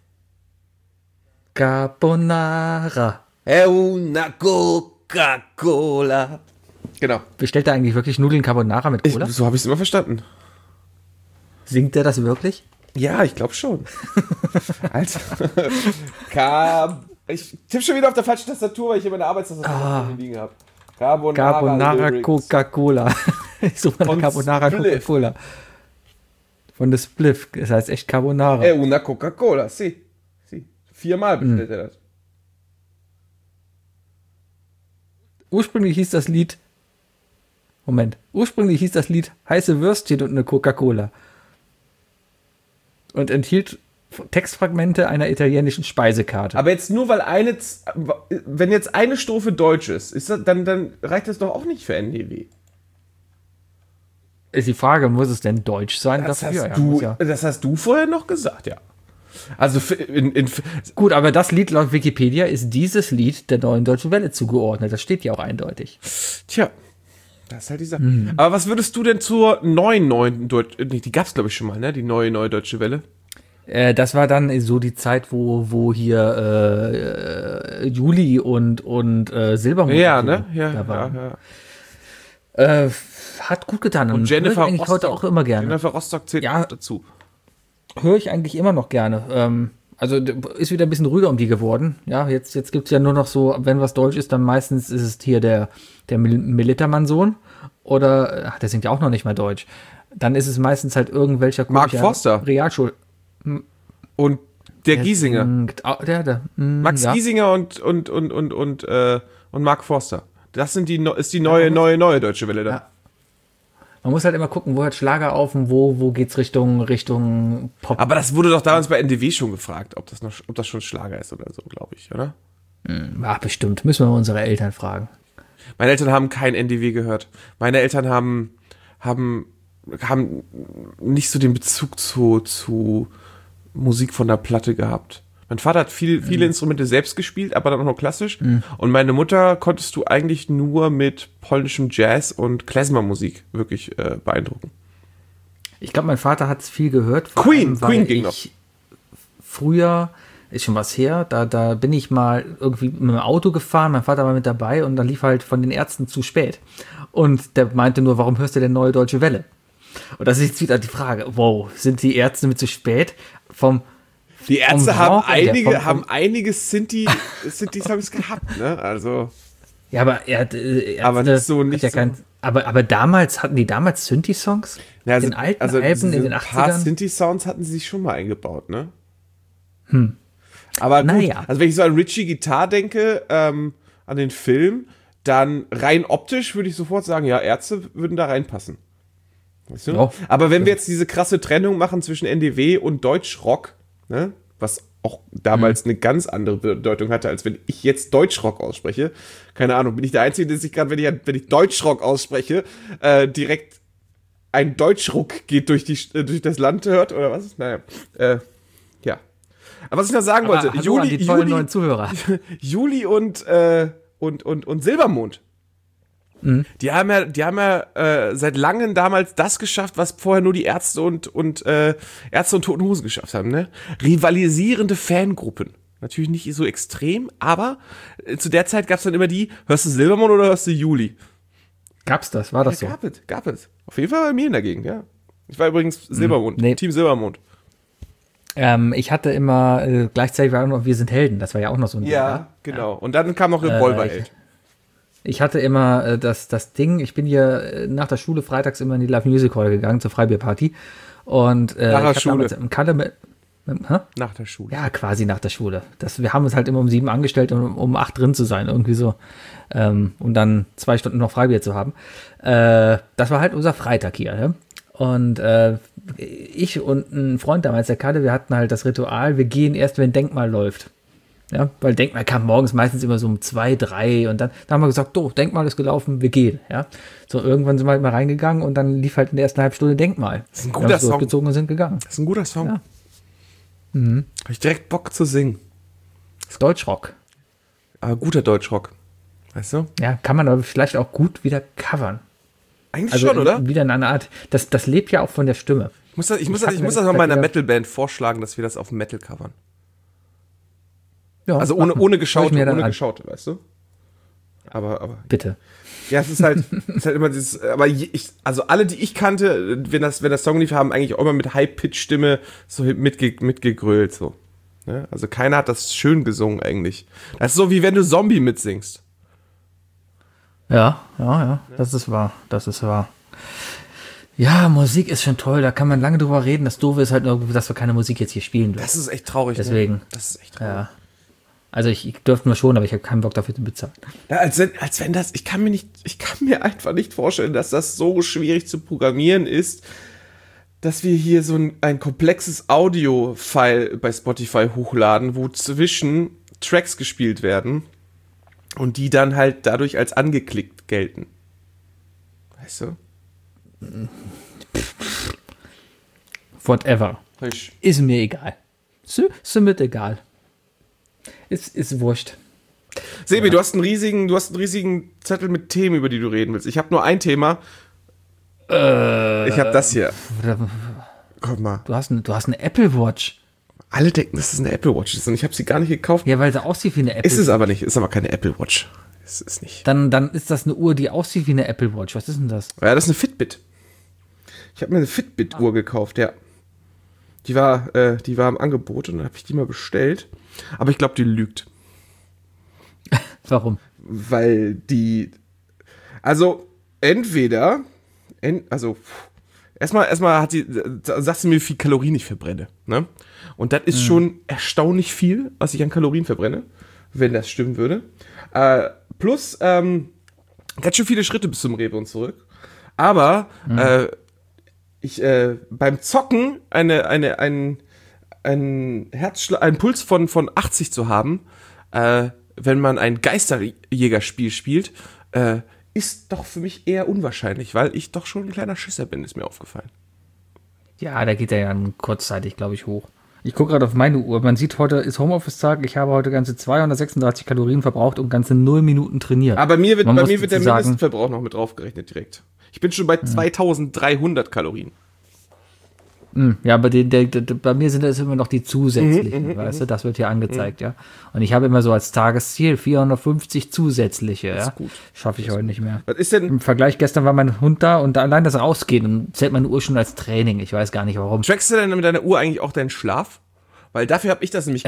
Carbonara. Una Coca-Cola. Genau. Bestellt er eigentlich wirklich Nudeln Carbonara mit Cola? So habe ich es immer verstanden. Singt er das wirklich? Ja, ich glaube schon. Alter. Ich tippe schon wieder auf der falschen Tastatur, weil ich hier meine Arbeitstastatur liegen habe. Carbonara Lyrics. Coca-Cola. Ich suche mal Von Carbonara Spliff. Coca-Cola. Von The Spliff. Das heißt echt Carbonara. Una Coca-Cola, si. 4-mal bestellt er das. Ursprünglich hieß das Lied Heiße Würstchen und eine Coca-Cola. Und enthielt Textfragmente einer italienischen Speisekarte. Aber jetzt nur, weil wenn jetzt eine Strophe Deutsch ist dann reicht das doch auch nicht für NDW. Ist die Frage, muss es denn deutsch sein? Das dafür? hast, Ja, muss du, ja. das hast du vorher noch gesagt, ja. Also Gut, aber das Lied laut Wikipedia ist dieses Lied der Neuen Deutschen Welle zugeordnet. Das steht ja auch eindeutig. tja, das ist halt die Sache. Aber was würdest du denn zur neuen Deutschen, die gab's glaube ich schon mal, ne? Die neue Deutsche Welle. Das war dann so die Zeit, wo hier Juli und Silbermond Ja, so ne? Ja, da waren. ja. Hat gut getan. Und höre Jennifer ich eigentlich heute auch immer gerne. Jennifer Rostock zählt Ja. auch dazu. Höre ich eigentlich immer noch gerne. Also ist wieder ein bisschen ruhiger um die geworden. Ja, jetzt gibt es ja nur noch so, wenn was deutsch ist, dann meistens ist es hier der Militermann-Sohn. Oder, der singt ja auch noch nicht mal Deutsch. Dann ist es meistens halt irgendwelcher Mark komischer Forster. Realschul. Und der Giesinger. Max Max Giesinger und Mark Forster. Das ist die neue Deutsche Welle da. Ja. Man muss halt immer gucken, wo hört Schlager auf und wo geht's Richtung Pop. Aber das wurde doch damals bei NDW schon gefragt, ob das schon Schlager ist oder so, glaube ich, oder? Ach, bestimmt. Müssen wir mal unsere Eltern fragen. Meine Eltern haben kein NDW gehört. Meine Eltern haben nicht so den Bezug zu Musik von der Platte gehabt. Mein Vater hat viele Instrumente selbst gespielt, aber dann auch noch klassisch. Und meine Mutter konntest du eigentlich nur mit polnischem Jazz und Klezmer-Musik wirklich beeindrucken. Ich glaube, mein Vater hat es viel gehört. vor Queen allem, weil ging ich früher, ist schon was her, da bin ich mal irgendwie mit dem Auto gefahren, mein Vater war mit dabei und dann lief halt von den Ärzten zu spät. Und der meinte nur, warum hörst du denn Neue Deutsche Welle? Und das ist jetzt wieder die Frage, wow, sind die Ärzte mit zu spät? Die Ärzte Genre, haben einige Sinti-Songs gehabt, ne? Also. Ja, aber Ärzte Aber nicht so. Aber damals, hatten die damals Synthi-Songs? Ja, in den alten Alben in den Ein paar 80ern? Sinti-Sounds hatten sie sich schon mal eingebaut, ne? Aber gut, Naja. also wenn ich so an Richie Guitar denke, an den Film, dann rein optisch würde ich sofort sagen, ja, Ärzte würden da reinpassen. Weißt du? Ja. Aber wenn wir jetzt diese krasse Trennung machen zwischen NDW und Deutschrock, ne? Was auch damals eine ganz andere Bedeutung hatte, als wenn ich jetzt Deutschrock ausspreche. Keine Ahnung, bin ich der Einzige, der sich gerade, wenn ich Deutschrock ausspreche, direkt ein Deutschruck geht durch das Land hört, oder was? Naja, ja. Aber was ich noch sagen wollte, hallo an die tollen neuen Zuhörer. Juli und Silbermond. Mhm. Die haben ja seit langem damals das geschafft, was vorher nur die Ärzte und Toten Hosen geschafft haben, ne? Rivalisierende Fangruppen. Natürlich nicht so extrem, aber zu der Zeit gab es dann immer hörst du Silbermond oder hörst du Juli? Gab's das? War das so? Gab es. Auf jeden Fall bei mir in der Gegend, ja. Ich war übrigens Silbermond, Nee. Team Silbermond. Ich hatte immer, gleichzeitig war auch noch Wir sind Helden, das war ja auch noch so ein Ding, Ja, genau. Und dann kam noch Revolverheld. Ich hatte immer das Ding, ich bin hier nach der Schule freitags immer in die Live Music Hall gegangen, zur Freibierparty. Und Nach der ich Schule. Im Kalle Nach der Schule. ja, quasi nach der Schule. Wir haben uns halt immer um 7 angestellt, um 8 drin zu sein, irgendwie so. Und dann 2 Stunden noch Freibier zu haben. Das war halt unser Freitag hier. Ne? Und ich und ein Freund damals, der Kalle, wir hatten halt das Ritual, wir gehen erst, wenn Denkmal läuft. Ja, weil Denkmal kam morgens meistens immer so um 2, 3 und dann haben wir gesagt, Denkmal ist gelaufen, wir gehen. Ja, so irgendwann sind wir halt mal reingegangen und dann lief halt in der ersten halben Stunde Denkmal. Das ist ein guter Song. Gezogen und sind gegangen. Das ist ein guter Song. Ja. Habe ich direkt Bock zu singen. Deutschrock. Aber guter Deutschrock. Weißt du? Ja, kann man aber vielleicht auch gut wieder covern. Eigentlich Also schon, oder? wieder in einer Art, das lebt ja auch von der Stimme. Ich muss das hab mir mal das meiner wieder- Metalband vorschlagen, dass wir das auf Metal covern. Ja, Also machen. ohne Schau ich Geschaute, mir dann an. weißt du? Aber Bitte. ja, es ist halt immer dieses, aber also alle, die ich kannte, wenn das Song lief, haben eigentlich auch immer mit High-Pitch-Stimme so mitgegrölt, so. Ne? Also keiner hat das schön gesungen eigentlich. Das ist so, wie wenn du Zombie mitsingst. Ja, das ist wahr. Ja, Musik ist schon toll, da kann man lange drüber reden. Das Doofe ist halt nur, dass wir keine Musik jetzt hier spielen dürfen. Das ist echt traurig. Deswegen. Ne? Das ist echt traurig. Ja. Also ich dürfte nur schon, aber ich habe keinen Bock dafür zu bezahlen. Ja, als wenn das, ich kann mir einfach nicht vorstellen, dass das so schwierig zu programmieren ist, dass wir hier so ein komplexes Audio-File bei Spotify hochladen, wo zwischen Tracks gespielt werden und die dann halt dadurch als angeklickt gelten. Weißt du? Whatever. Frisch. Ist mir egal. Ist mir egal. Ist wurscht. Sebi, du hast einen riesigen Zettel mit Themen, über die du reden willst. Ich habe nur ein Thema. Ich habe das hier. Komm mal. Du hast eine Apple Watch. Alle denken, dass es eine Apple Watch ist und ich habe sie gar nicht gekauft. Ja, weil sie aussieht wie eine Apple Ist es aber nicht. Ist aber keine Apple Watch. Ist es nicht. Dann ist das eine Uhr, die aussieht wie eine Apple Watch. Was ist denn das? Ja, das ist eine Fitbit. Ich habe mir eine Fitbit-Uhr gekauft, ja. Die war im Angebot und dann habe ich die mal bestellt. Aber ich glaube, die lügt. Warum? Weil also entweder, erstmal sagt sie mir, wie viel Kalorien ich verbrenne, ne? Und das ist schon erstaunlich viel, was ich an Kalorien verbrenne, wenn das stimmen würde. Plus, ganz schön viele Schritte bis zum Rewe und zurück. Aber, beim Zocken einen Puls von 80 zu haben, wenn man ein Geisterjägerspiel spielt, ist doch für mich eher unwahrscheinlich, weil ich doch schon ein kleiner Schisser bin, ist mir aufgefallen. Ja, da geht er ja kurzzeitig, glaube ich, hoch. Ich gucke gerade auf meine Uhr. Man sieht, heute ist Homeoffice-Tag. Ich habe heute ganze 236 Kalorien verbraucht und ganze 0 Minuten trainiert. Aber bei mir wird der sagen, Mindestverbrauch noch mit draufgerechnet direkt. Ich bin schon bei 2300 Kalorien. Ja, aber bei mir sind das immer noch die zusätzlichen, weißt du, das wird hier angezeigt, ja. Und ich habe immer so als Tagesziel 450 zusätzliche, ja. ist gut. Schaffe ich heute nicht mehr. Was ist denn, Im Vergleich, gestern war mein Hund da und allein das Rausgehen und zählt meine Uhr schon als Training. Ich weiß gar nicht warum. trackst du denn mit deiner Uhr eigentlich auch deinen Schlaf? Weil dafür habe ich das nämlich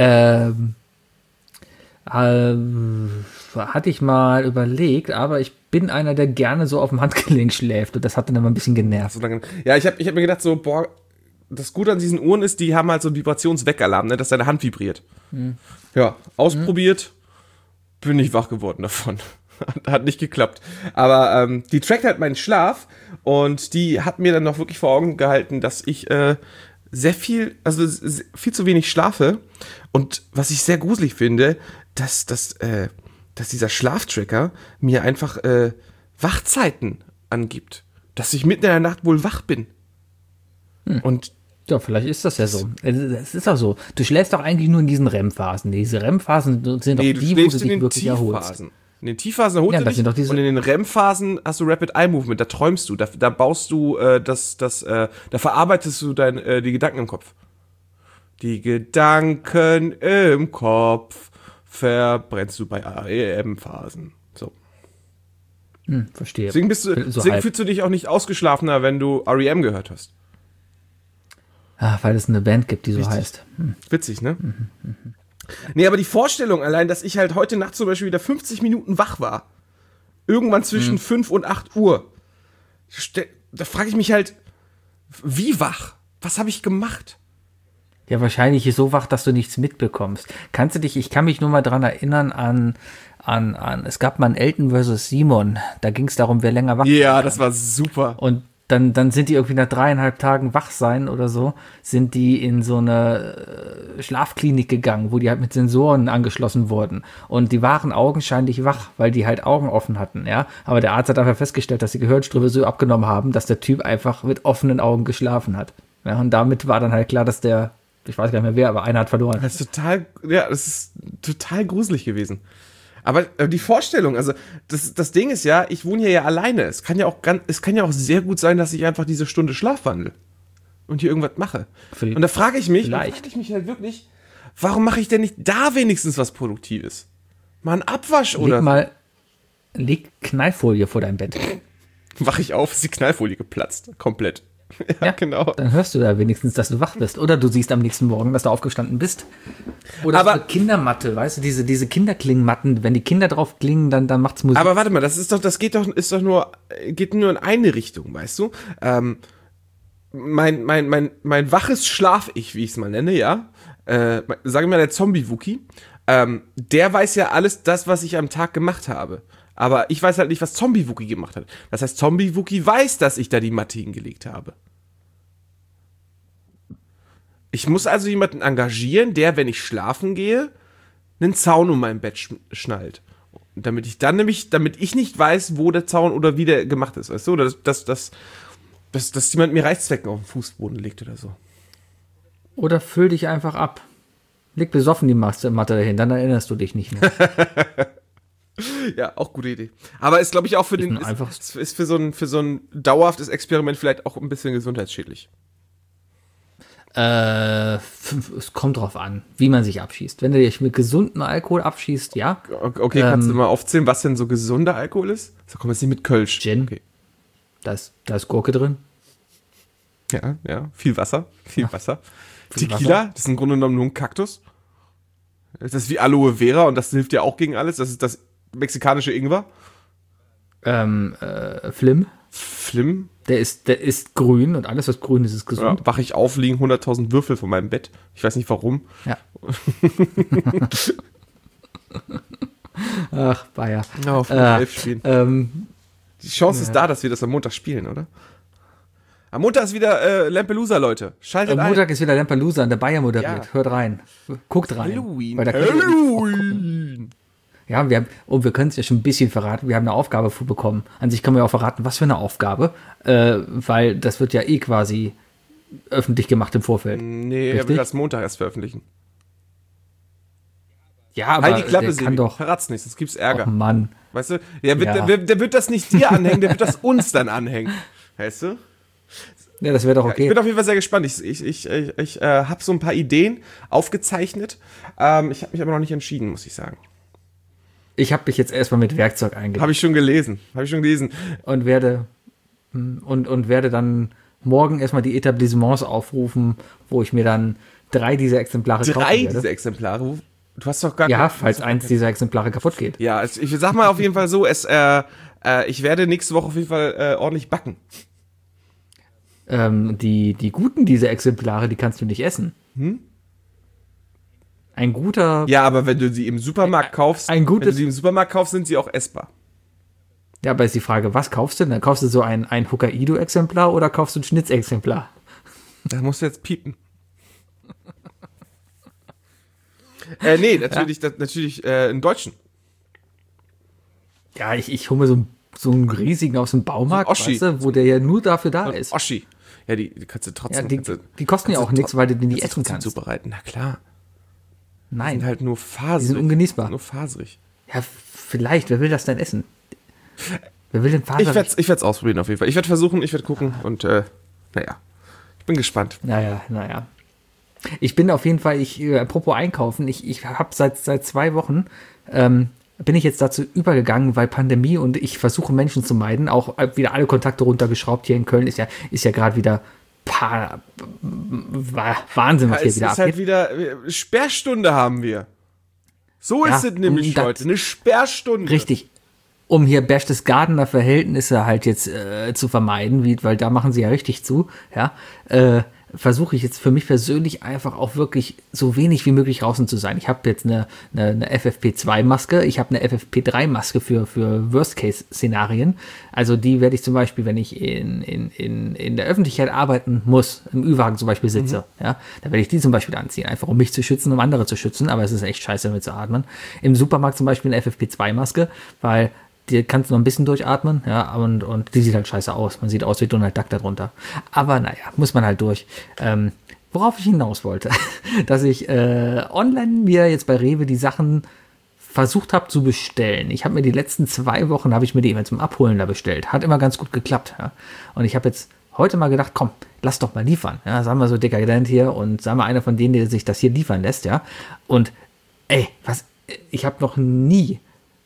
hatte ich mal überlegt, aber ich bin einer, der gerne so auf dem Handgelenk schläft und das hat dann immer ein bisschen genervt. so lange. Ja, ich hab mir gedacht, so, boah, das Gute an diesen Uhren ist, die haben halt so einen Vibrationsweckalarm, ne, dass deine Hand vibriert. Ja, ausprobiert, bin ich wach geworden davon. Hat nicht geklappt. Aber die trackt halt meinen Schlaf und die hat mir dann noch wirklich vor Augen gehalten, dass ich sehr viel, also viel zu wenig schlafe. Und was ich sehr gruselig finde, dass dieser Schlaftracker mir einfach Wachzeiten angibt. Dass ich mitten in der Nacht wohl wach bin. Und Ja, vielleicht ist das ja so. Es ist auch so. Du schläfst doch eigentlich nur in diesen REM-Phasen. Diese REM-Phasen sind doch nee, die, wo du dich wirklich erholst. In den Tiefphasen erholst Ja, du das dich sind doch diese- und in den REM-Phasen hast du Rapid Eye Movement, da träumst du, da baust du da verarbeitest du die Gedanken im Kopf. Die Gedanken im Kopf verbrennst du bei REM-Phasen. So. Verstehe. Deswegen halb. fühlst du dich auch nicht ausgeschlafener, wenn du REM gehört hast. Weil es eine Band gibt, die so heißt. Witzig, ne? Nee, aber die Vorstellung allein, dass ich halt heute Nacht zum Beispiel wieder 50 Minuten wach war. Irgendwann zwischen 5 und 8 Uhr. Da frage ich mich halt, wie wach? Was habe ich gemacht? Ja, wahrscheinlich ist so wach, dass du nichts mitbekommst. Ich kann mich nur mal dran erinnern an es gab mal ein Elton vs. Simon. Da ging es darum, wer länger wach Ja, bleiben das war super. Und dann sind die irgendwie nach 3,5 Tagen wach sein oder so, sind die in so eine Schlafklinik gegangen, wo die halt mit Sensoren angeschlossen wurden. Und die waren augenscheinlich wach, weil die halt Augen offen hatten, ja. Aber der Arzt hat einfach festgestellt, dass die Gehirnströme so abgenommen haben, dass der Typ einfach mit offenen Augen geschlafen hat. Ja, und damit war dann halt klar, dass ich weiß gar nicht mehr wer, aber einer hat verloren. Das ist total gruselig gewesen. Aber die Vorstellung, also das Ding ist ja, ich wohne hier ja alleine. Es kann ja auch sehr gut sein, dass ich einfach diese Stunde schlafwandel und hier irgendwas mache. Und da frage ich mich halt wirklich, warum mache ich denn nicht da wenigstens was Produktives? Mal einen Abwasch oder? Leg Knallfolie vor dein Bett. Wach ich auf, ist die Knallfolie geplatzt. Komplett. Ja, genau. Dann hörst du da wenigstens, dass du wach bist. Oder du siehst am nächsten Morgen, dass du aufgestanden bist. Oder aber so eine Kindermatte, weißt du, diese Kinderklingenmatten, wenn die Kinder drauf klingen, dann macht's Musik. Aber warte mal, geht nur in eine Richtung, weißt du? Mein waches Schlaf-Ich, wie ich es mal nenne, ja, sagen wir mal der Zombie-Wookie, der weiß ja alles das, was ich am Tag gemacht habe. Aber ich weiß halt nicht, was Zombie-Wookie gemacht hat. Das heißt, Zombie-Wookie weiß, dass ich da die Matte hingelegt habe. Ich muss also jemanden engagieren, der, wenn ich schlafen gehe, einen Zaun um mein Bett schnallt. Damit ich nicht weiß, wo der Zaun oder wie der gemacht ist, weißt du? Oder dass jemand mir Reißzwecken auf den Fußboden legt oder so. Oder füll dich einfach ab. Leg besoffen die Matte dahin, dann erinnerst du dich nicht mehr. Ja, auch gute Idee. Aber ist, glaube ich, auch ist für so ein dauerhaftes Experiment vielleicht auch ein bisschen gesundheitsschädlich. Es kommt drauf an, wie man sich abschießt. Wenn du dich mit gesundem Alkohol abschießt, ja. Okay, kannst du mal aufzählen, was denn so gesunder Alkohol ist? So kommen wir jetzt nicht mit Kölsch. Gin. Okay. Da ist Gurke drin. Ja, viel Wasser. Viel Tequila, das ist im Grunde genommen nur ein Kaktus. Das ist wie Aloe Vera und das hilft ja auch gegen alles. Das ist das mexikanische Ingwer. Flim. Flim. Der ist grün und alles, was grün ist, ist gesund. Ja, wach ich auf, liegen 100.000 Würfel von meinem Bett. Ich weiß nicht warum. Ja. Ach, Bayer. Ja, auf 11 spielen. Die Chance ist da, dass wir das am Montag spielen, oder? Am Montag ist wieder Lampelusa, Leute. Schaltet Am Montag ist wieder Lampelusa und der Bayer moderiert. Ja. Hört rein. Guckt rein. Halloween. Weil da könnt ihr Ja, wir können es ja schon ein bisschen verraten. Wir haben eine Aufgabe bekommen. An sich können wir auch verraten, was für eine Aufgabe. Weil das wird ja quasi öffentlich gemacht im Vorfeld. Nee, Richtig? er will das Montag erst veröffentlichen. Ja, aber Halt die Klappe, der kann doch. Verrat's nicht, sonst gibt's Ärger. Oh Mann. Weißt du, der wird das nicht dir anhängen, der wird das uns dann anhängen. Weißt du? Ja, das wäre doch Ich okay. bin auf jeden Fall sehr gespannt. Ich habe so ein paar Ideen aufgezeichnet. Ich habe mich aber noch nicht entschieden, muss ich sagen. Ich habe mich jetzt erstmal mit Werkzeug eingeladen. Habe ich schon gelesen. Und werde dann morgen erstmal die Etablissements aufrufen, wo ich mir dann 3 dieser Exemplare kaufen werde. 3 dieser Exemplare? Du hast doch gar Ja, falls eins dieser Exemplare kaputt geht. Ja, ich sag mal auf jeden Fall so, ich werde nächste Woche auf jeden Fall ordentlich backen. Die guten dieser Exemplare, die kannst du nicht essen. Ein guter. Ja, aber wenn du sie im Supermarkt kaufst, sind sie auch essbar. Ja, aber ist die Frage, was kaufst du denn? Dann kaufst du so ein Hokkaido-Exemplar oder kaufst du ein Schnitzexemplar? Da musst du jetzt piepen. Nee, natürlich einen deutschen. Ja, ich hole mir so einen riesigen aus dem Baumarkt, So ein Oschi. weißt du, wo der ja nur dafür da ist. Oschi. Ja, die kannst du Ja, trotzdem. die kosten ja auch nichts, weil du den nicht essen kannst. Zubereiten. Na klar. Die Nein, sind halt nur faserig. die sind ungenießbar. Nur faserig. Ja, vielleicht. Wer will das denn essen? Wer will den Faser? Ich werde es ausprobieren auf jeden Fall. Ich werde versuchen, ich werde gucken und naja. Ich bin gespannt. Naja. Ich bin auf jeden Fall, apropos einkaufen, ich habe seit 2 Wochen, bin ich jetzt dazu übergegangen, weil Pandemie und ich versuche Menschen zu meiden, auch wieder alle Kontakte runtergeschraubt. Hier in Köln ist ja gerade wieder Wahnsinn, was hier wieder Es ist halt abgeht. wieder, Sperrstunde haben wir. So Ja, ist es nämlich das- heute, eine Sperrstunde. Richtig. Um hier Berchtesgadener Verhältnisse halt jetzt zu vermeiden, weil da machen sie ja richtig zu, ja, versuche ich jetzt für mich persönlich einfach auch wirklich so wenig wie möglich draußen zu sein. Ich habe jetzt eine FFP2-Maske, ich habe eine FFP3-Maske für Worst-Case-Szenarien. Also die werde ich zum Beispiel, wenn ich in der Öffentlichkeit arbeiten muss, im Ü-Wagen zum Beispiel sitze, ja, dann werde ich die zum Beispiel anziehen, einfach um mich zu schützen, um andere zu schützen, aber es ist echt scheiße, damit zu atmen. Im Supermarkt zum Beispiel eine FFP2-Maske, weil die kannst du noch ein bisschen durchatmen, ja, und die sieht halt scheiße aus. Man sieht aus wie Donald Duck darunter. Aber naja, muss man halt durch. Worauf ich hinaus wollte, dass ich online mir jetzt bei Rewe die Sachen versucht habe zu bestellen. Ich habe mir die letzten 2 Wochen, habe ich mir die immer zum Abholen da bestellt. Hat immer ganz gut geklappt. Ja. Und ich habe jetzt heute mal gedacht, komm, lass doch mal liefern. Ja, sagen wir so dekadent hier und sagen wir einer von denen, der sich das hier liefern lässt, ja. Und ich habe noch nie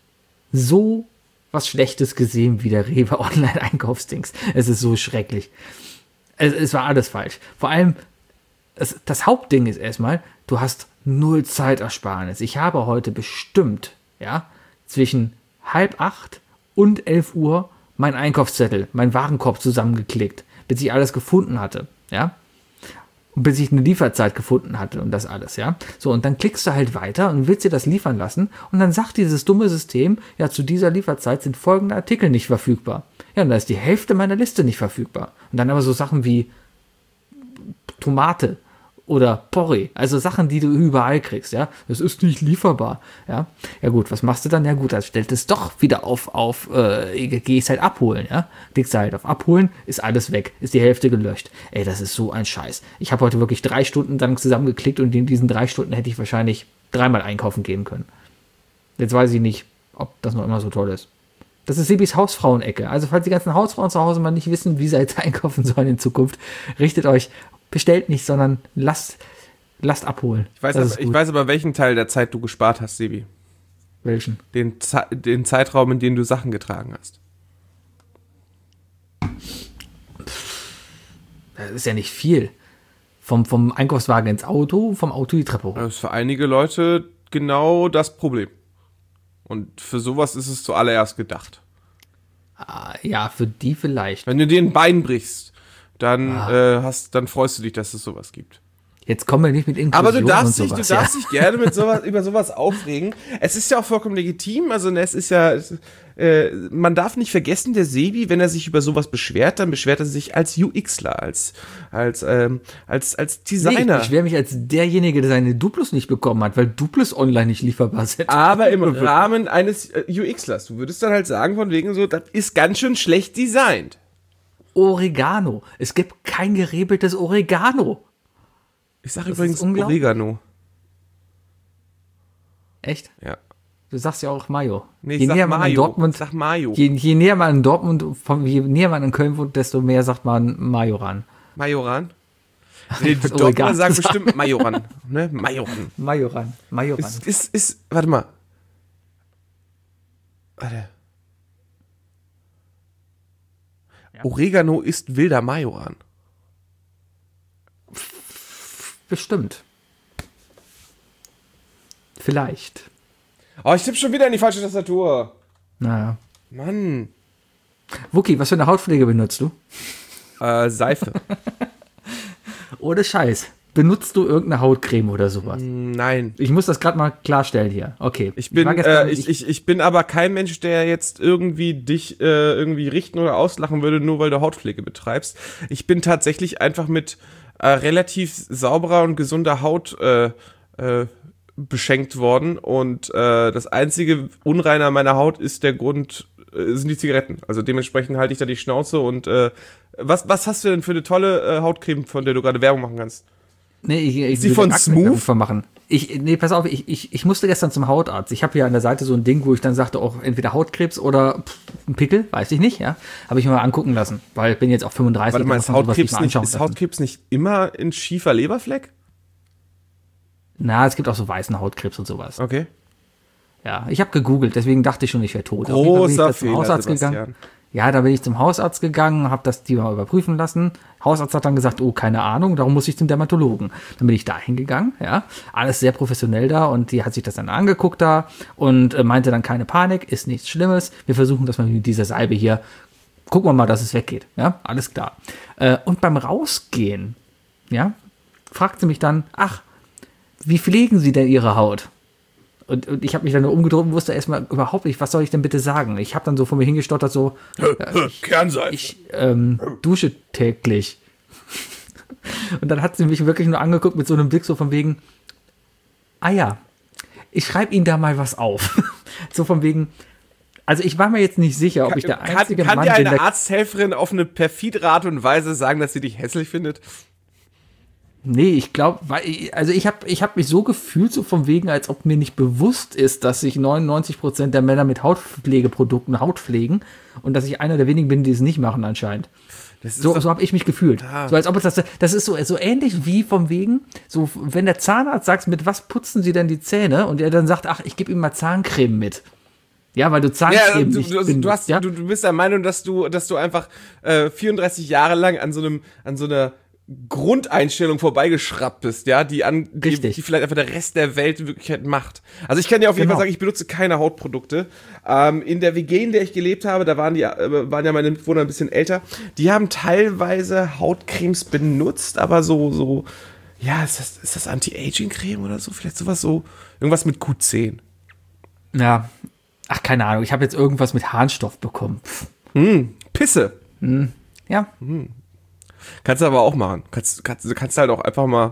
so was Schlechtes gesehen wie der Rewe Online-Einkaufsdings. Es ist so schrecklich. Es war alles falsch. Vor allem, das Hauptding ist erstmal, du hast 0 Zeitersparnis. Ich habe heute bestimmt, ja, zwischen 7:30 und 11 Uhr meinen Einkaufszettel, meinen Warenkorb zusammengeklickt, bis ich alles gefunden hatte, ja. Und bis ich eine Lieferzeit gefunden hatte und das alles, ja. So, und dann klickst du halt weiter und willst dir das liefern lassen und dann sagt dieses dumme System, ja, zu dieser Lieferzeit sind folgende Artikel nicht verfügbar. Ja, und da ist die Hälfte meiner Liste nicht verfügbar. Und dann aber so Sachen wie Tomate oder Porree, also Sachen, die du überall kriegst, ja. Das ist nicht lieferbar, ja. Ja gut, was machst du dann? Ja gut, dann stellt es doch wieder geh ich halt abholen, ja. Klickst du halt auf Abholen, ist alles weg, ist die Hälfte gelöscht. Ey, das ist so ein Scheiß. Ich habe heute wirklich 3 Stunden dann zusammengeklickt und in diesen 3 Stunden hätte ich wahrscheinlich 3-mal einkaufen gehen können. Jetzt weiß ich nicht, ob das noch immer so toll ist. Das ist Sebis Hausfrauenecke. Also falls die ganzen Hausfrauen zu Hause mal nicht wissen, wie sie jetzt einkaufen sollen in Zukunft, richtet euch, bestellt nicht, sondern lasst abholen. Ich weiß aber, welchen Teil der Zeit du gespart hast, Sebi. Welchen? Den Zeitraum, in dem du Sachen getragen hast. Das ist ja nicht viel. Vom Einkaufswagen ins Auto, vom Auto die Treppe hoch. Das ist für einige Leute genau das Problem. Und für sowas ist es zuallererst gedacht. Ja, für die vielleicht. Wenn du dir ein Bein brichst, dann freust du dich, dass es sowas gibt. Jetzt kommen wir nicht mit Inklusion Aber du darfst und sowas. dich gerne über sowas aufregen. Es ist ja auch vollkommen legitim. Also man darf nicht vergessen, der Sebi, wenn er sich über sowas beschwert, dann beschwert er sich als UXler, als Designer. Nee, ich beschwere mich als derjenige, der seine Duplus nicht bekommen hat, weil Duplus online nicht lieferbar sind. Aber im Rahmen eines UXlers. Du würdest dann halt sagen, von wegen so, das ist ganz schön schlecht designt. Oregano. Es gibt kein gerebeltes Oregano. Ich sage Das übrigens ist unglaublich. Oregano. Echt? Ja. Du sagst ja auch Mayo. Nee, ich sag Mayo. Ich sag Mayo. Je näher man in Dortmund, je näher man in Köln wohnt, desto mehr sagt man Majoran. Majoran? Nee, die Oregano Dortmunder sagen sagen. bestimmt Majoran. Ne? Majoran. Majoran. Warte mal. Warte. Ja. Oregano ist wilder Majoran. Bestimmt. Vielleicht. Oh, ich tippe schon wieder in die falsche Tastatur. Naja. Mann. Wookie, was für eine Hautpflege benutzt du? Seife. Ohne Scheiß. Benutzt du irgendeine Hautcreme oder sowas? Nein. Ich muss das gerade mal klarstellen hier. Okay. Ich bin aber kein Mensch, der jetzt irgendwie dich irgendwie richten oder auslachen würde, nur weil du Hautpflege betreibst. Ich bin tatsächlich einfach mit relativ sauberer und gesunder Haut beschenkt worden und das einzige Unreine an meiner Haut ist der Grund, sind die Zigaretten. Also dementsprechend halte ich da die Schnauze und was hast du denn für eine tolle Hautcreme, von der du gerade Werbung machen kannst? Nee, ich Sie von Smooth? vermachen. Pass auf, ich musste gestern zum Hautarzt. Ich habe hier an der Seite so ein Ding, wo ich dann sagte, auch entweder Hautkrebs oder ein Pickel, weiß ich nicht, ja. Habe ich mir mal angucken lassen, weil ich bin jetzt auch 35. Warte mal, ist Hautkrebs nicht immer ein schiefer Leberfleck? Na, es gibt auch so weißen Hautkrebs und sowas. Okay. Ja, ich habe gegoogelt, deswegen dachte ich schon, ich wäre tot. Großer zum Fehler, Hausarzt Sebastian. gegangen. Ja, da bin ich zum Hausarzt gegangen, habe das die mal überprüfen lassen. Hausarzt hat dann gesagt, oh, keine Ahnung, darum muss ich zum Dermatologen. Dann bin ich da hingegangen, ja, alles sehr professionell da und die hat sich das dann angeguckt da und meinte dann, keine Panik, ist nichts Schlimmes. Wir versuchen das mal mit dieser Salbe hier. Gucken wir mal, dass es weggeht, ja, alles klar. Und beim Rausgehen, ja, fragt sie mich dann, ach, wie pflegen Sie denn Ihre Haut? Und ich habe mich dann nur umgedreht und wusste erstmal überhaupt nicht, was soll ich denn bitte sagen? Ich habe dann so vor mir hingestottert, so, Kernseif. ich dusche täglich. Und dann hat sie mich wirklich nur angeguckt mit so einem Blick so von wegen, ah ja, ich schreibe Ihnen da mal was auf. So von wegen, also ich war mir jetzt nicht sicher, ob ich der einzige Kann Mann dir bin, eine der Arzthelferin auf eine perfide Art und Weise sagen, dass sie dich hässlich findet? Nee, ich glaube, also ich hab mich so gefühlt, so von wegen, als ob mir nicht bewusst ist, dass sich 99% der Männer mit Hautpflegeprodukten Haut pflegen und dass ich einer der wenigen bin, die es nicht machen anscheinend. So habe ich mich gefühlt. So als ob es das ist so ähnlich wie vom wegen, so wenn der Zahnarzt sagt, mit was putzen Sie denn die Zähne? Und er dann sagt, ach, ich gebe ihm mal Zahncreme mit. Ja, weil du Zahncreme nicht benutzt, ja? Du bist der Meinung, dass du einfach 34 Jahre lang an so einer Grundeinstellung vorbeigeschraubt bist, ja, die vielleicht einfach der Rest der Welt in Wirklichkeit macht. Also ich kann dir auf jeden Fall sagen, ich benutze keine Hautprodukte. In der WG, in der ich gelebt habe, da waren ja meine Mitbewohner ein bisschen älter, die haben teilweise Hautcremes benutzt, aber so, ja, ist das Anti-Aging-Creme oder so? Vielleicht sowas so, irgendwas mit Q10. Ja, ach, keine Ahnung, ich habe jetzt irgendwas mit Harnstoff bekommen. Pisse. Ja. Kannst du aber auch machen. Kannst halt auch einfach mal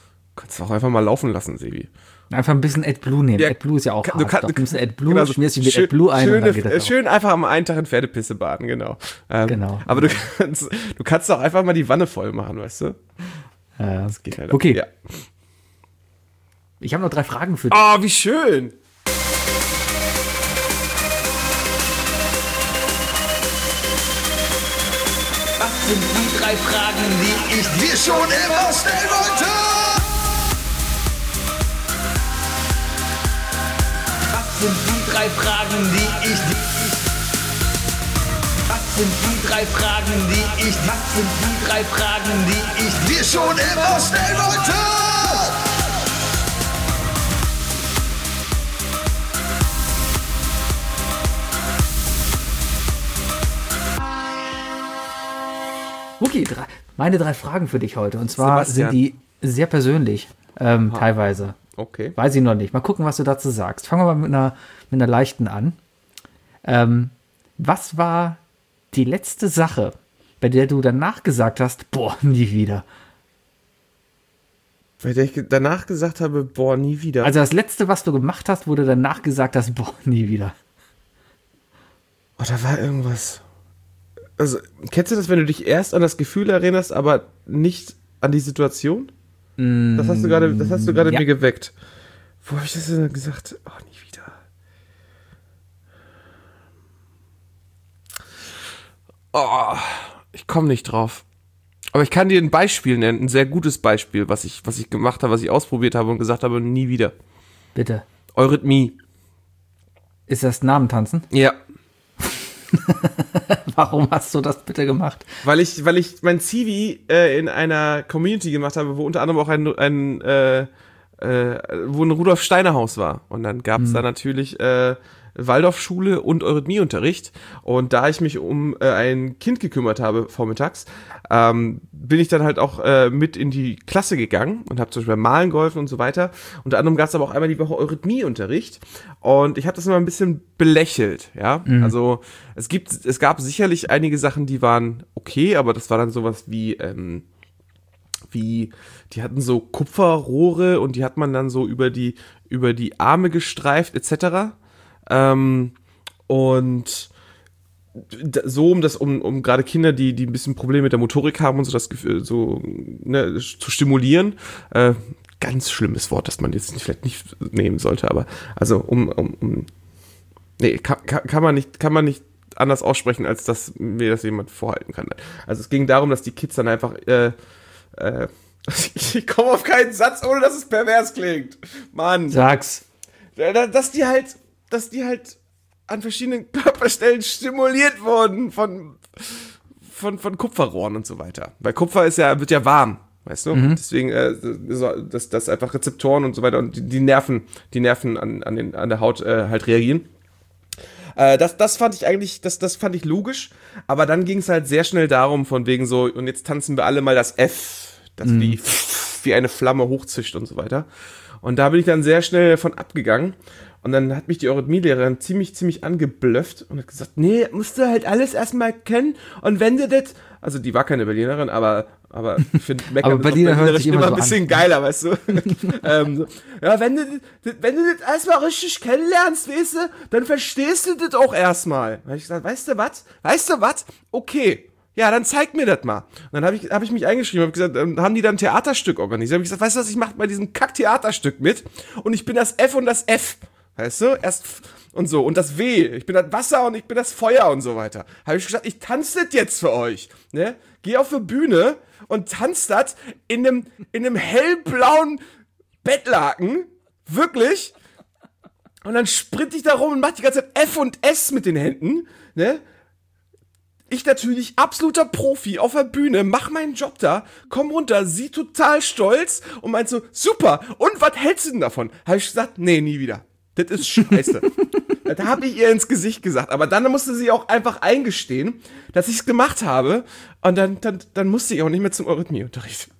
laufen lassen, Sebi. Einfach ein bisschen AdBlue nehmen. Ja, AdBlue ist ja auch du Harnstoff. Du nimmst AdBlue, genau, schmierst dich mit AdBlue ein und dann geht das auch. Schön einfach am einen Tag in Pferdepisse baden, genau. Genau. Aber du kannst doch einfach mal die Wanne voll machen, weißt du? Das geht halt okay. Ja. Ich habe noch 3 Fragen für dich. Oh, wie schön. Was sind die 3 Fragen, die ich dir schon immer stellen wollte? Was sind die 3 Fragen, die ich dir... Was sind die 3 Fragen, die ich... Was sind die 3 Fragen, die ich dir schon immer stellen wollte? Okay, meine 3 Fragen für dich heute. Und zwar Sebastian. sind die sehr persönlich, teilweise. Okay. Weiß ich noch nicht. Mal gucken, was du dazu sagst. Fangen wir mal mit einer leichten an. Was war die letzte Sache, bei der du danach gesagt hast, boah, nie wieder? Bei der ich danach gesagt habe, boah, nie wieder. Also das Letzte, was du gemacht hast, wo du danach gesagt hast, boah, nie wieder. Oh, da war irgendwas. Also, kennst du das, wenn du dich erst an das Gefühl erinnerst, aber nicht an die Situation? Das hast du gerade ja. mir geweckt. Wo habe ich das denn gesagt? Oh, nie wieder. Oh, ich komme nicht drauf. Aber ich kann dir ein Beispiel nennen, ein sehr gutes Beispiel, was ich gemacht habe, was ich ausprobiert habe und gesagt habe, nie wieder. Bitte. Eurythmie. Ist das Namentanzen? Ja. Warum hast du das bitte gemacht? Weil ich mein CV in einer Community gemacht habe, wo unter anderem auch wo ein Rudolf Steiner Haus war. Und dann gab es da natürlich Waldorfschule und Eurythmieunterricht. Und da ich mich um ein Kind gekümmert habe vormittags, bin ich dann halt auch mit in die Klasse gegangen und habe zum Beispiel beim Malen geholfen und so weiter. Unter anderem gab es aber auch einmal die Woche Eurythmieunterricht. Und ich habe das immer ein bisschen belächelt, ja. Also es gab sicherlich einige Sachen, die waren okay, aber das war dann sowas wie die hatten so Kupferrohre und die hat man dann so über die Arme gestreift, etc. Und so, um gerade Kinder, die ein bisschen Probleme mit der Motorik haben und so das Gefühl, so, ne, zu stimulieren. Ganz schlimmes Wort, das man jetzt vielleicht nicht nehmen sollte, aber also nee, kann man nicht anders aussprechen, als dass mir das jemand vorhalten kann. Also es ging darum, dass die Kids dann einfach ich komme auf keinen Satz, ohne dass es pervers klingt. Mann. Sag's. Dass die halt an verschiedenen Körperstellen stimuliert wurden von Kupferrohren und so weiter. Weil Kupfer wird ja warm, weißt du? Deswegen, dass einfach Rezeptoren und so weiter und die Nerven an der Haut halt reagieren. Das fand ich eigentlich, das fand ich logisch, aber dann ging es halt sehr schnell darum, von wegen so, und jetzt tanzen wir alle mal das F, dass die wie eine Flamme hochzischt und so weiter. Und da bin ich dann sehr schnell davon abgegangen. Und dann hat mich die Eurythmielehrerin ziemlich angeblöfft und hat gesagt, nee, musst du halt alles erstmal kennen und wenn du das, also die war keine Berlinerin, aber ich finde Aber Berliner hört sich immer so ein bisschen geiler, weißt du. Ja, wenn du das erstmal richtig kennenlernst, weißt du, dann verstehst du das auch erstmal. Da hab ich gesagt, weißt du was? Okay. Ja, dann zeig mir das mal. Und dann hab ich mich eingeschrieben, hab gesagt, haben die dann ein Theaterstück organisiert. Hab ich gesagt, weißt du was, ich mach bei diesem Kack-Theaterstück mit und ich bin das F und das F. Weißt du? Erst und so. Und das W. Ich bin das Wasser und ich bin das Feuer und so weiter. Habe ich gesagt, ich tanze das jetzt für euch. Ne? Geh auf die Bühne und tanz das in einem hellblauen Bettlaken. Wirklich. Und dann sprint ich da rum und mach die ganze Zeit F und S mit den Händen. Ne? Ich natürlich absoluter Profi auf der Bühne, mach meinen Job da, komm runter, sie total stolz und meint so, super, und was hältst du denn davon? Habe ich gesagt, nee, nie wieder. Das ist scheiße. Das habe ich ihr ins Gesicht gesagt. Aber dann musste sie auch einfach eingestehen, dass ich es gemacht habe. Und dann musste ich auch nicht mehr zum Eurythmieunterricht.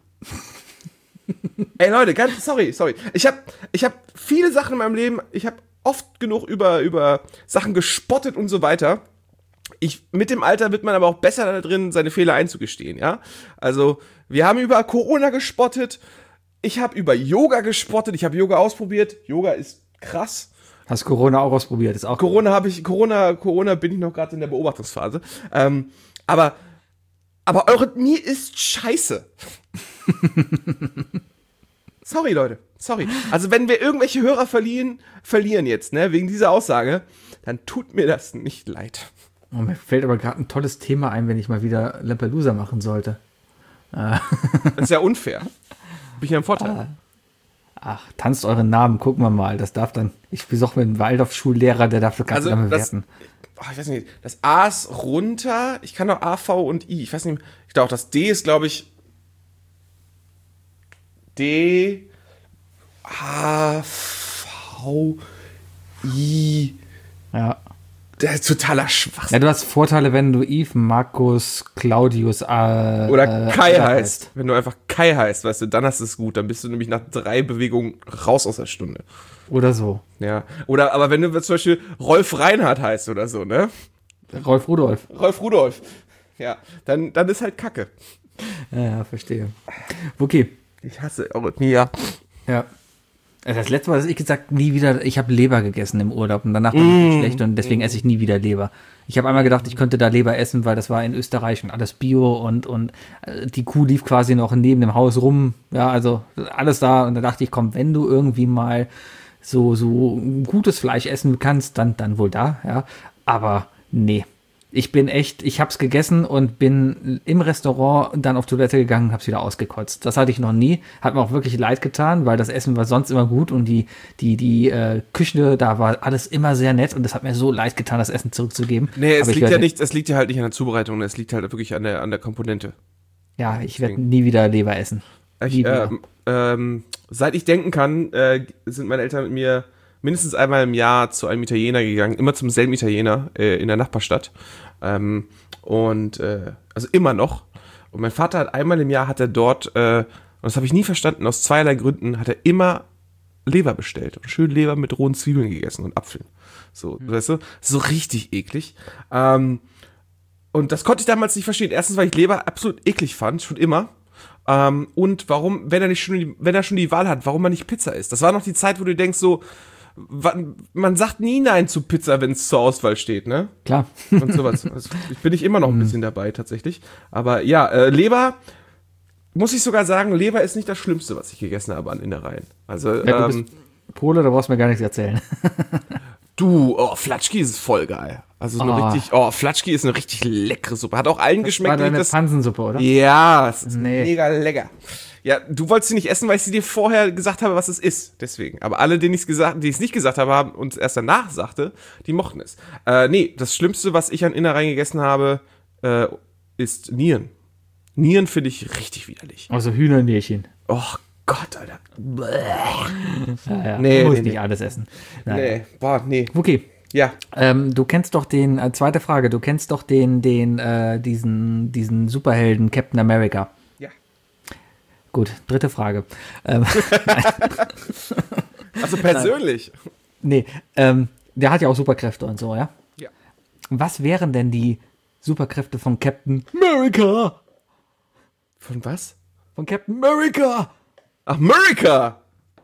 Ey Leute, sorry. Ich hab viele Sachen in meinem Leben, ich habe oft genug über Sachen gespottet und so weiter. Mit dem Alter wird man aber auch besser da drin, seine Fehler einzugestehen, ja? Also, wir haben über Corona gespottet. Ich habe über Yoga gespottet. Ich habe Yoga ausprobiert. Yoga ist krass. Hast Corona auch ausprobiert? Ist auch Corona bin ich noch gerade in der Beobachtungsphase. Aber Eurythmie ist scheiße. Sorry, Leute. Sorry. Also, wenn wir irgendwelche Hörer verlieren jetzt, ne, wegen dieser Aussage, dann tut mir das nicht leid. Oh, mir fällt aber gerade ein tolles Thema ein, wenn ich mal wieder Lampelusa machen sollte. Das ist ja unfair. Bin ich ja im Vorteil. Ach, tanzt euren Namen, gucken wir mal. Das darf dann, ich besuche mit einem Waldorf-Schullehrer, der darf das Ganze dann bewerten. Ich weiß nicht, das A ist runter, ich kann noch A, V und I. Ich weiß nicht, ich glaube, das D ist, glaube ich, D, A, V, I. Ja. Das ist totaler Schwachsinn. Ja, du hast Vorteile, wenn du Yves, Markus, Claudius oder Kai heißt. Wenn du einfach Kai heißt, weißt du, dann hast du es gut. Dann bist du nämlich nach 3 Bewegungen raus aus der Stunde. Oder so. Ja. Oder, aber wenn du zum Beispiel Rolf Reinhardt heißt oder so, ne? Rolf Rudolf. Ja, dann ist halt Kacke. Ja, verstehe. Okay. Ich hasse Eurythmie, ja. Ja. Das letzte Mal, dass ich gesagt, nie wieder, ich habe Leber gegessen im Urlaub und danach war ich schlecht und deswegen esse ich nie wieder Leber. Ich habe einmal gedacht, ich könnte da Leber essen, weil das war in Österreich und alles Bio und die Kuh lief quasi noch neben dem Haus rum, ja, also alles da und da dachte ich, komm, wenn du irgendwie mal so gutes Fleisch essen kannst, dann wohl da, ja, aber nee. Ich hab's gegessen und bin im Restaurant dann auf Toilette gegangen und hab's wieder ausgekotzt. Das hatte ich noch nie. Hat mir auch wirklich leid getan, weil das Essen war sonst immer gut und die Küche, da war alles immer sehr nett und das hat mir so leid getan, das Essen zurückzugeben. Nee, es liegt ja halt nicht an der Zubereitung, es liegt halt wirklich an der Komponente. Ja, ich werde nie wieder Leber essen. Seit ich denken kann, sind meine Eltern mit mir mindestens einmal im Jahr zu einem Italiener gegangen, immer zum selben Italiener in der Nachbarstadt. Also immer noch. Und mein Vater hat einmal im Jahr, hat er dort, und das habe ich nie verstanden, aus zweierlei Gründen, hat er immer Leber bestellt und schön Leber mit rohen Zwiebeln gegessen und Apfeln. So, weißt du, so richtig eklig. Und das konnte ich damals nicht verstehen. Erstens, weil ich Leber absolut eklig fand, schon immer. Und warum, wenn er schon die Wahl hat, warum man nicht Pizza isst. Das war noch die Zeit, wo du denkst so, man sagt nie Nein zu Pizza, wenn es zur Auswahl steht, ne? Klar. Und sowas. Also, bin ich immer noch ein bisschen dabei, tatsächlich. Aber ja, Leber, muss ich sogar sagen, Leber ist nicht das Schlimmste, was ich gegessen habe an Innereien. Also, Ja, du bist Pole, da brauchst du mir gar nichts erzählen. Flatschki ist voll geil. Also Flatschki ist eine richtig leckere Suppe. Hat auch allen geschmeckt. War deine Pansensuppe, oder? Ja, es ist Nee. mega lecker. Ja, du wolltest sie nicht essen, weil ich sie dir vorher gesagt habe, was es ist. Deswegen. Aber alle, die es nicht gesagt haben und es erst danach sagte, die mochten es. Nee, das Schlimmste, was ich an Innereien gegessen habe, ist Nieren. Nieren finde ich richtig widerlich. Also Hühnernierchen. Oh Gott, Alter. Ja, Nee, du musst nee, nicht alles essen. Nein. Nee, boah, nee. Okay. Ja. Du kennst doch zweite Frage, du kennst doch diesen Superhelden Captain America. Ja. Gut, dritte Frage. Also persönlich. Nee, der hat ja auch Superkräfte und so, ja? Ja. Was wären denn die Superkräfte von Captain America? Von was? Von Captain America! America!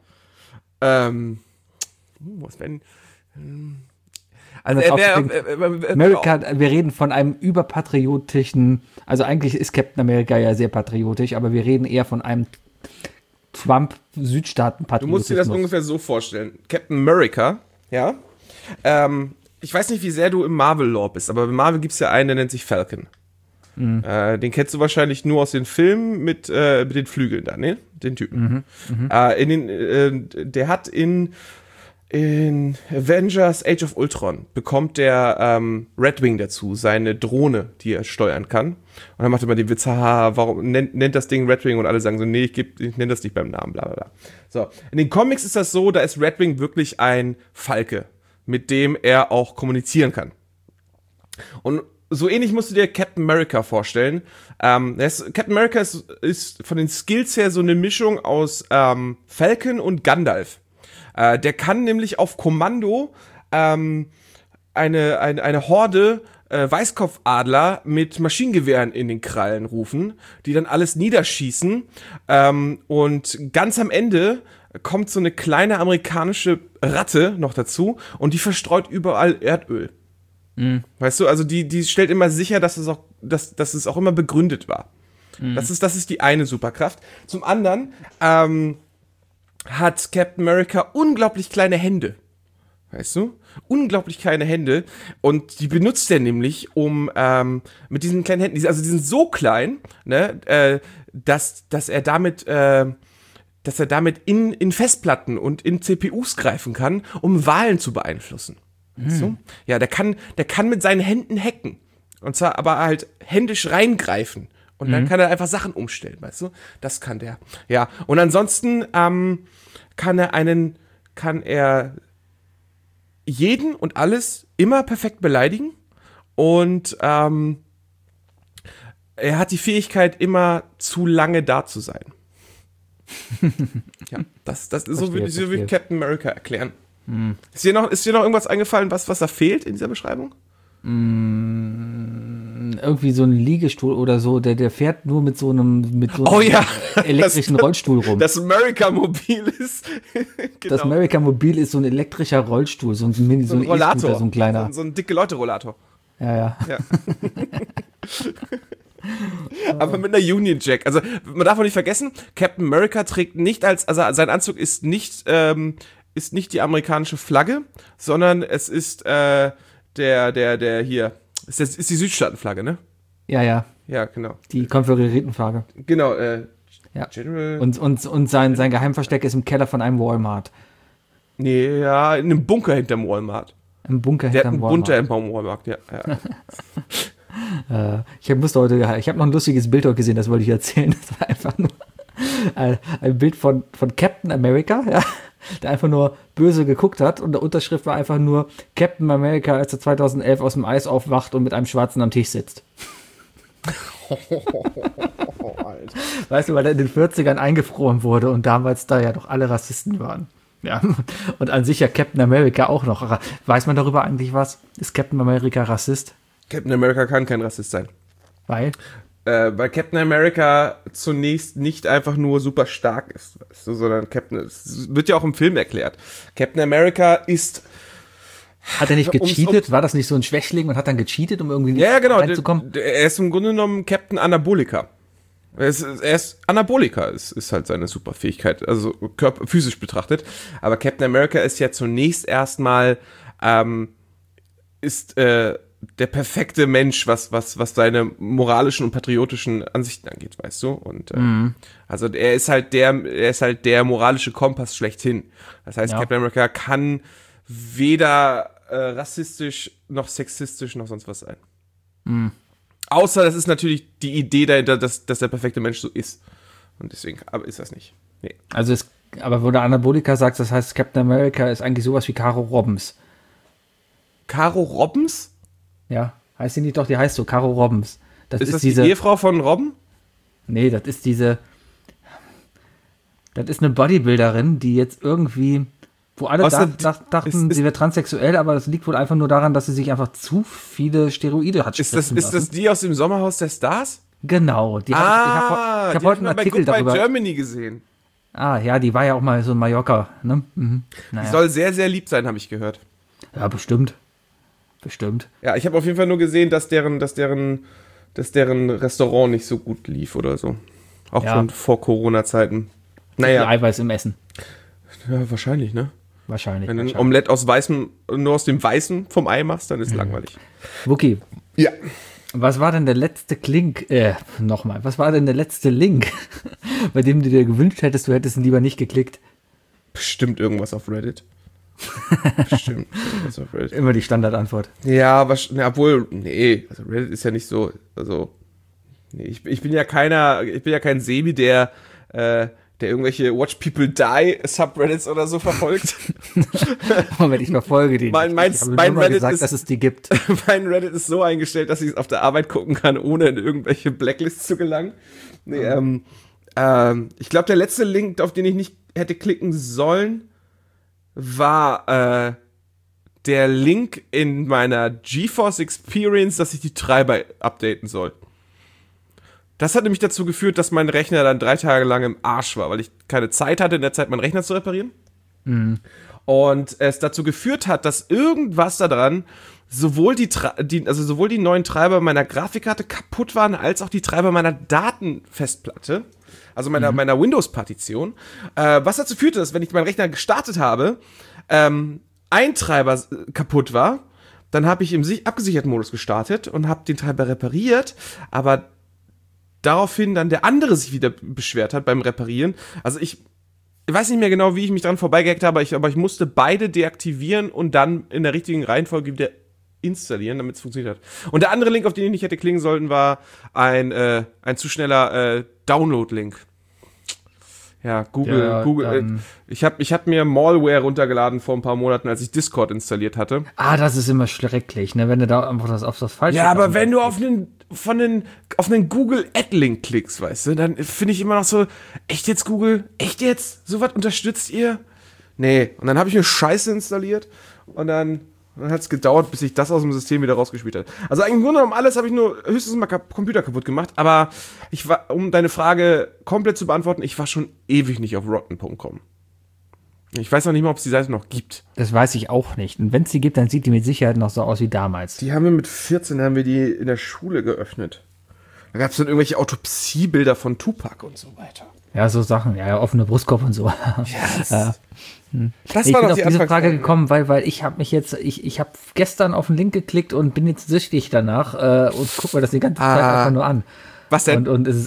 Was wenn? Also America, wir reden von einem überpatriotischen, also eigentlich ist Captain America ja sehr patriotisch, aber wir reden eher von einem Du Trump-Südstaaten-Patriotismus. musst dir das ungefähr so vorstellen. Captain America, ja. Ich weiß nicht, wie sehr du im Marvel-Lore bist, aber bei Marvel gibt es ja einen, der nennt sich Falcon. Den kennst du wahrscheinlich nur aus den Filmen mit den Flügeln da, ne? Den Typen. Der hat in Avengers Age of Ultron bekommt der Redwing dazu, seine Drohne, die er steuern kann. Und dann macht er mal den Witz, haha, warum nennt das Ding Redwing? Und alle sagen so, nee, ich nenne das nicht beim Namen, bla bla bla. So, in den Comics ist das so, da ist Redwing wirklich ein Falke, mit dem er auch kommunizieren kann. Und so ähnlich musst du dir Captain America vorstellen. Captain America ist von den Skills her so eine Mischung aus Falcon und Gandalf. Der kann nämlich auf Kommando eine Horde Weißkopfadler mit Maschinengewehren in den Krallen rufen, die dann alles niederschießen. Und ganz am Ende kommt so eine kleine amerikanische Ratte noch dazu und die verstreut überall Erdöl. Weißt du, also die stellt immer sicher, dass es auch immer begründet war. Das ist die eine Superkraft. Zum anderen hat Captain America unglaublich kleine Hände. Weißt du? Unglaublich kleine Hände. Und die benutzt er nämlich, um mit diesen kleinen Händen, also die sind so klein, ne, dass er damit in Festplatten und in CPUs greifen kann, um Wahlen zu beeinflussen. Weißt du? Ja, der kann mit seinen Händen hacken. Und zwar aber halt händisch reingreifen. Und dann kann er einfach Sachen umstellen, weißt du? Das kann der. Ja, und ansonsten kann er jeden und alles immer perfekt beleidigen. Und er hat die Fähigkeit, immer zu lange da zu sein. Ja, das ist so würde ich Captain America erklären. Ist dir noch irgendwas eingefallen, was da fehlt in dieser Beschreibung? Irgendwie so ein Liegestuhl oder so, der fährt nur mit so einem elektrischen Rollstuhl rum. Das America-Mobil ist Das America-Mobil ist so ein elektrischer Rollstuhl, so ein Rollator, E-Scooter, so ein kleiner. so ein dicke Leute-Rollator. Ja. Aber mit einer Union Jack. Also man darf auch nicht vergessen, Captain America trägt nicht sein Anzug ist nicht die amerikanische Flagge, sondern es ist der hier, ist die Südstaatenflagge, ne? Ja. Ja, genau. Die Konföderiertenflagge. Genau, Ja. General. Und sein Geheimversteck ist im Keller von einem Walmart. Nee, ja, in einem Bunker hinterm Walmart. Im Bunker Der hat hinterm einen Bunker Walmart. hinterm Walmart, ja. Ich habe noch ein lustiges Bild heute gesehen, das wollte ich erzählen. Das war einfach nur ein Bild von Captain America, ja, der einfach nur böse geguckt hat und der Unterschrift war einfach nur Captain America, als er 2011 aus dem Eis aufwacht und mit einem Schwarzen am Tisch sitzt. Alter. Weißt du, weil er in den 40ern eingefroren wurde und damals da ja doch alle Rassisten waren. Ja, und an sich ja Captain America auch noch. Weiß man darüber eigentlich was? Ist Captain America Rassist? Captain America kann kein Rassist sein. Weil? weil Captain America zunächst nicht einfach nur super stark ist, weißt du, sondern es wird ja auch im Film erklärt. Captain America ist... Hat er nicht gecheatet? War das nicht so ein Schwächling und hat dann gecheatet, um irgendwie Ja, genau. reinzukommen? Er ist im Grunde genommen Captain Anabolika. Er ist Anabolika, ist halt seine Superfähigkeit, also physisch betrachtet. Aber Captain America ist ja zunächst erstmal der perfekte Mensch, was seine moralischen und patriotischen Ansichten angeht, weißt du? Und also er ist halt der moralische Kompass schlechthin. Das heißt, Captain America kann weder rassistisch noch sexistisch noch sonst was sein. Außer das ist natürlich die Idee dahinter, dass der perfekte Mensch so ist. Und deswegen, aber ist das nicht. Nee. Also aber wo der Anabolika sagt, das heißt, Captain America ist eigentlich sowas wie Caro Robbins. Caro Robbins? Ja, heißt sie nicht doch, die heißt so, Caro Robbins. Ist das die Ehefrau von Robben? Nee, das ist eine Bodybuilderin, die jetzt irgendwie, wo alle dachten, sie wäre transsexuell, aber das liegt wohl einfach nur daran, dass sie sich einfach zu viele Steroide hat spritzen Ist das die aus dem Sommerhaus der Stars? Genau. Ich hab heute einen Artikel darüber. Bei Germany gesehen. Ah, ja, die war ja auch mal so in Mallorca, ne? Mhm. Naja. Die soll sehr, sehr lieb sein, habe ich gehört. Ja, bestimmt. Ja, ich habe auf jeden Fall nur gesehen, dass deren Restaurant nicht so gut lief oder so. Auch schon vor Corona-Zeiten. Naja. Eiweiß im Essen. Ja, wahrscheinlich, ne? Wahrscheinlich. Wenn du ein Omelett nur aus dem Weißen vom Ei machst, dann ist es langweilig. Wookie. Ja. Was war denn der letzte was war denn der letzte Link, bei dem du dir gewünscht hättest, du hättest ihn lieber nicht geklickt? Bestimmt irgendwas auf Reddit. Bestimmt irgendwas auf Reddit. Immer die Standardantwort. Ja, also Reddit ist ja nicht so, also, nee, ich bin ja kein Semi, der irgendwelche Watch People Die Subreddits oder so verfolgt. Moment, ich verfolge die. Mein Reddit gesagt, dass es die gibt. Mein Reddit ist so eingestellt, dass ich es auf der Arbeit gucken kann, ohne in irgendwelche Blacklists zu gelangen. Nee, ich glaube, der letzte Link, auf den ich nicht hätte klicken sollen, war der Link in meiner GeForce Experience, dass ich die Treiber updaten soll. Das hat nämlich dazu geführt, dass mein Rechner dann 3 Tage lang im Arsch war, weil ich keine Zeit hatte, in der Zeit meinen Rechner zu reparieren. Mhm. Und es dazu geführt hat, dass irgendwas daran sowohl die neuen Treiber meiner Grafikkarte kaputt waren, als auch die Treiber meiner Datenfestplatte, also meiner Windows-Partition. Was dazu führte, dass, wenn ich meinen Rechner gestartet habe, ein Treiber kaputt war, dann habe ich im abgesicherten Modus gestartet und habe den Treiber repariert, aber daraufhin dann der andere sich wieder beschwert hat beim Reparieren. Also ich weiß nicht mehr genau, wie ich mich dran vorbeigehackt habe, aber ich musste beide deaktivieren und dann in der richtigen Reihenfolge wieder installieren, damit es funktioniert hat. Und der andere Link, auf den ich nicht hätte klingen sollen, war ein zu schneller Download-Link. Ja, Google. Ich hab mir Malware runtergeladen vor ein paar Monaten, als ich Discord installiert hatte. Ah, das ist immer schrecklich, ne, wenn du da einfach auf das Falsche. Ja, aber wenn du auf einen Google Ad-Link klickst, weißt du, dann finde ich immer noch so, echt jetzt Google? Echt jetzt? So was unterstützt ihr? Nee. Und dann habe ich mir Scheiße installiert und dann hat es gedauert, bis ich das aus dem System wieder rausgespielt habe. Also im Grunde genommen alles habe ich nur höchstens mal Computer kaputt gemacht, aber um deine Frage komplett zu beantworten, ich war schon ewig nicht auf rotten.com. Ich weiß noch nicht mal, ob es die Seite noch gibt. Das weiß ich auch nicht. Und wenn es die gibt, dann sieht die mit Sicherheit noch so aus wie damals. Die haben wir mit 14, haben wir die in der Schule geöffnet. Da gab es dann irgendwelche Autopsiebilder von Tupac und so weiter. Ja, so Sachen, ja, offene Brustkorb und so. Yes. Ja. Das Ich war bin doch auf die diese Frage Anfangsfrage gekommen, weil ich habe ich habe gestern auf den Link geklickt und bin jetzt süchtig danach und guck mir das die ganze Zeit einfach nur an. Was denn? Und es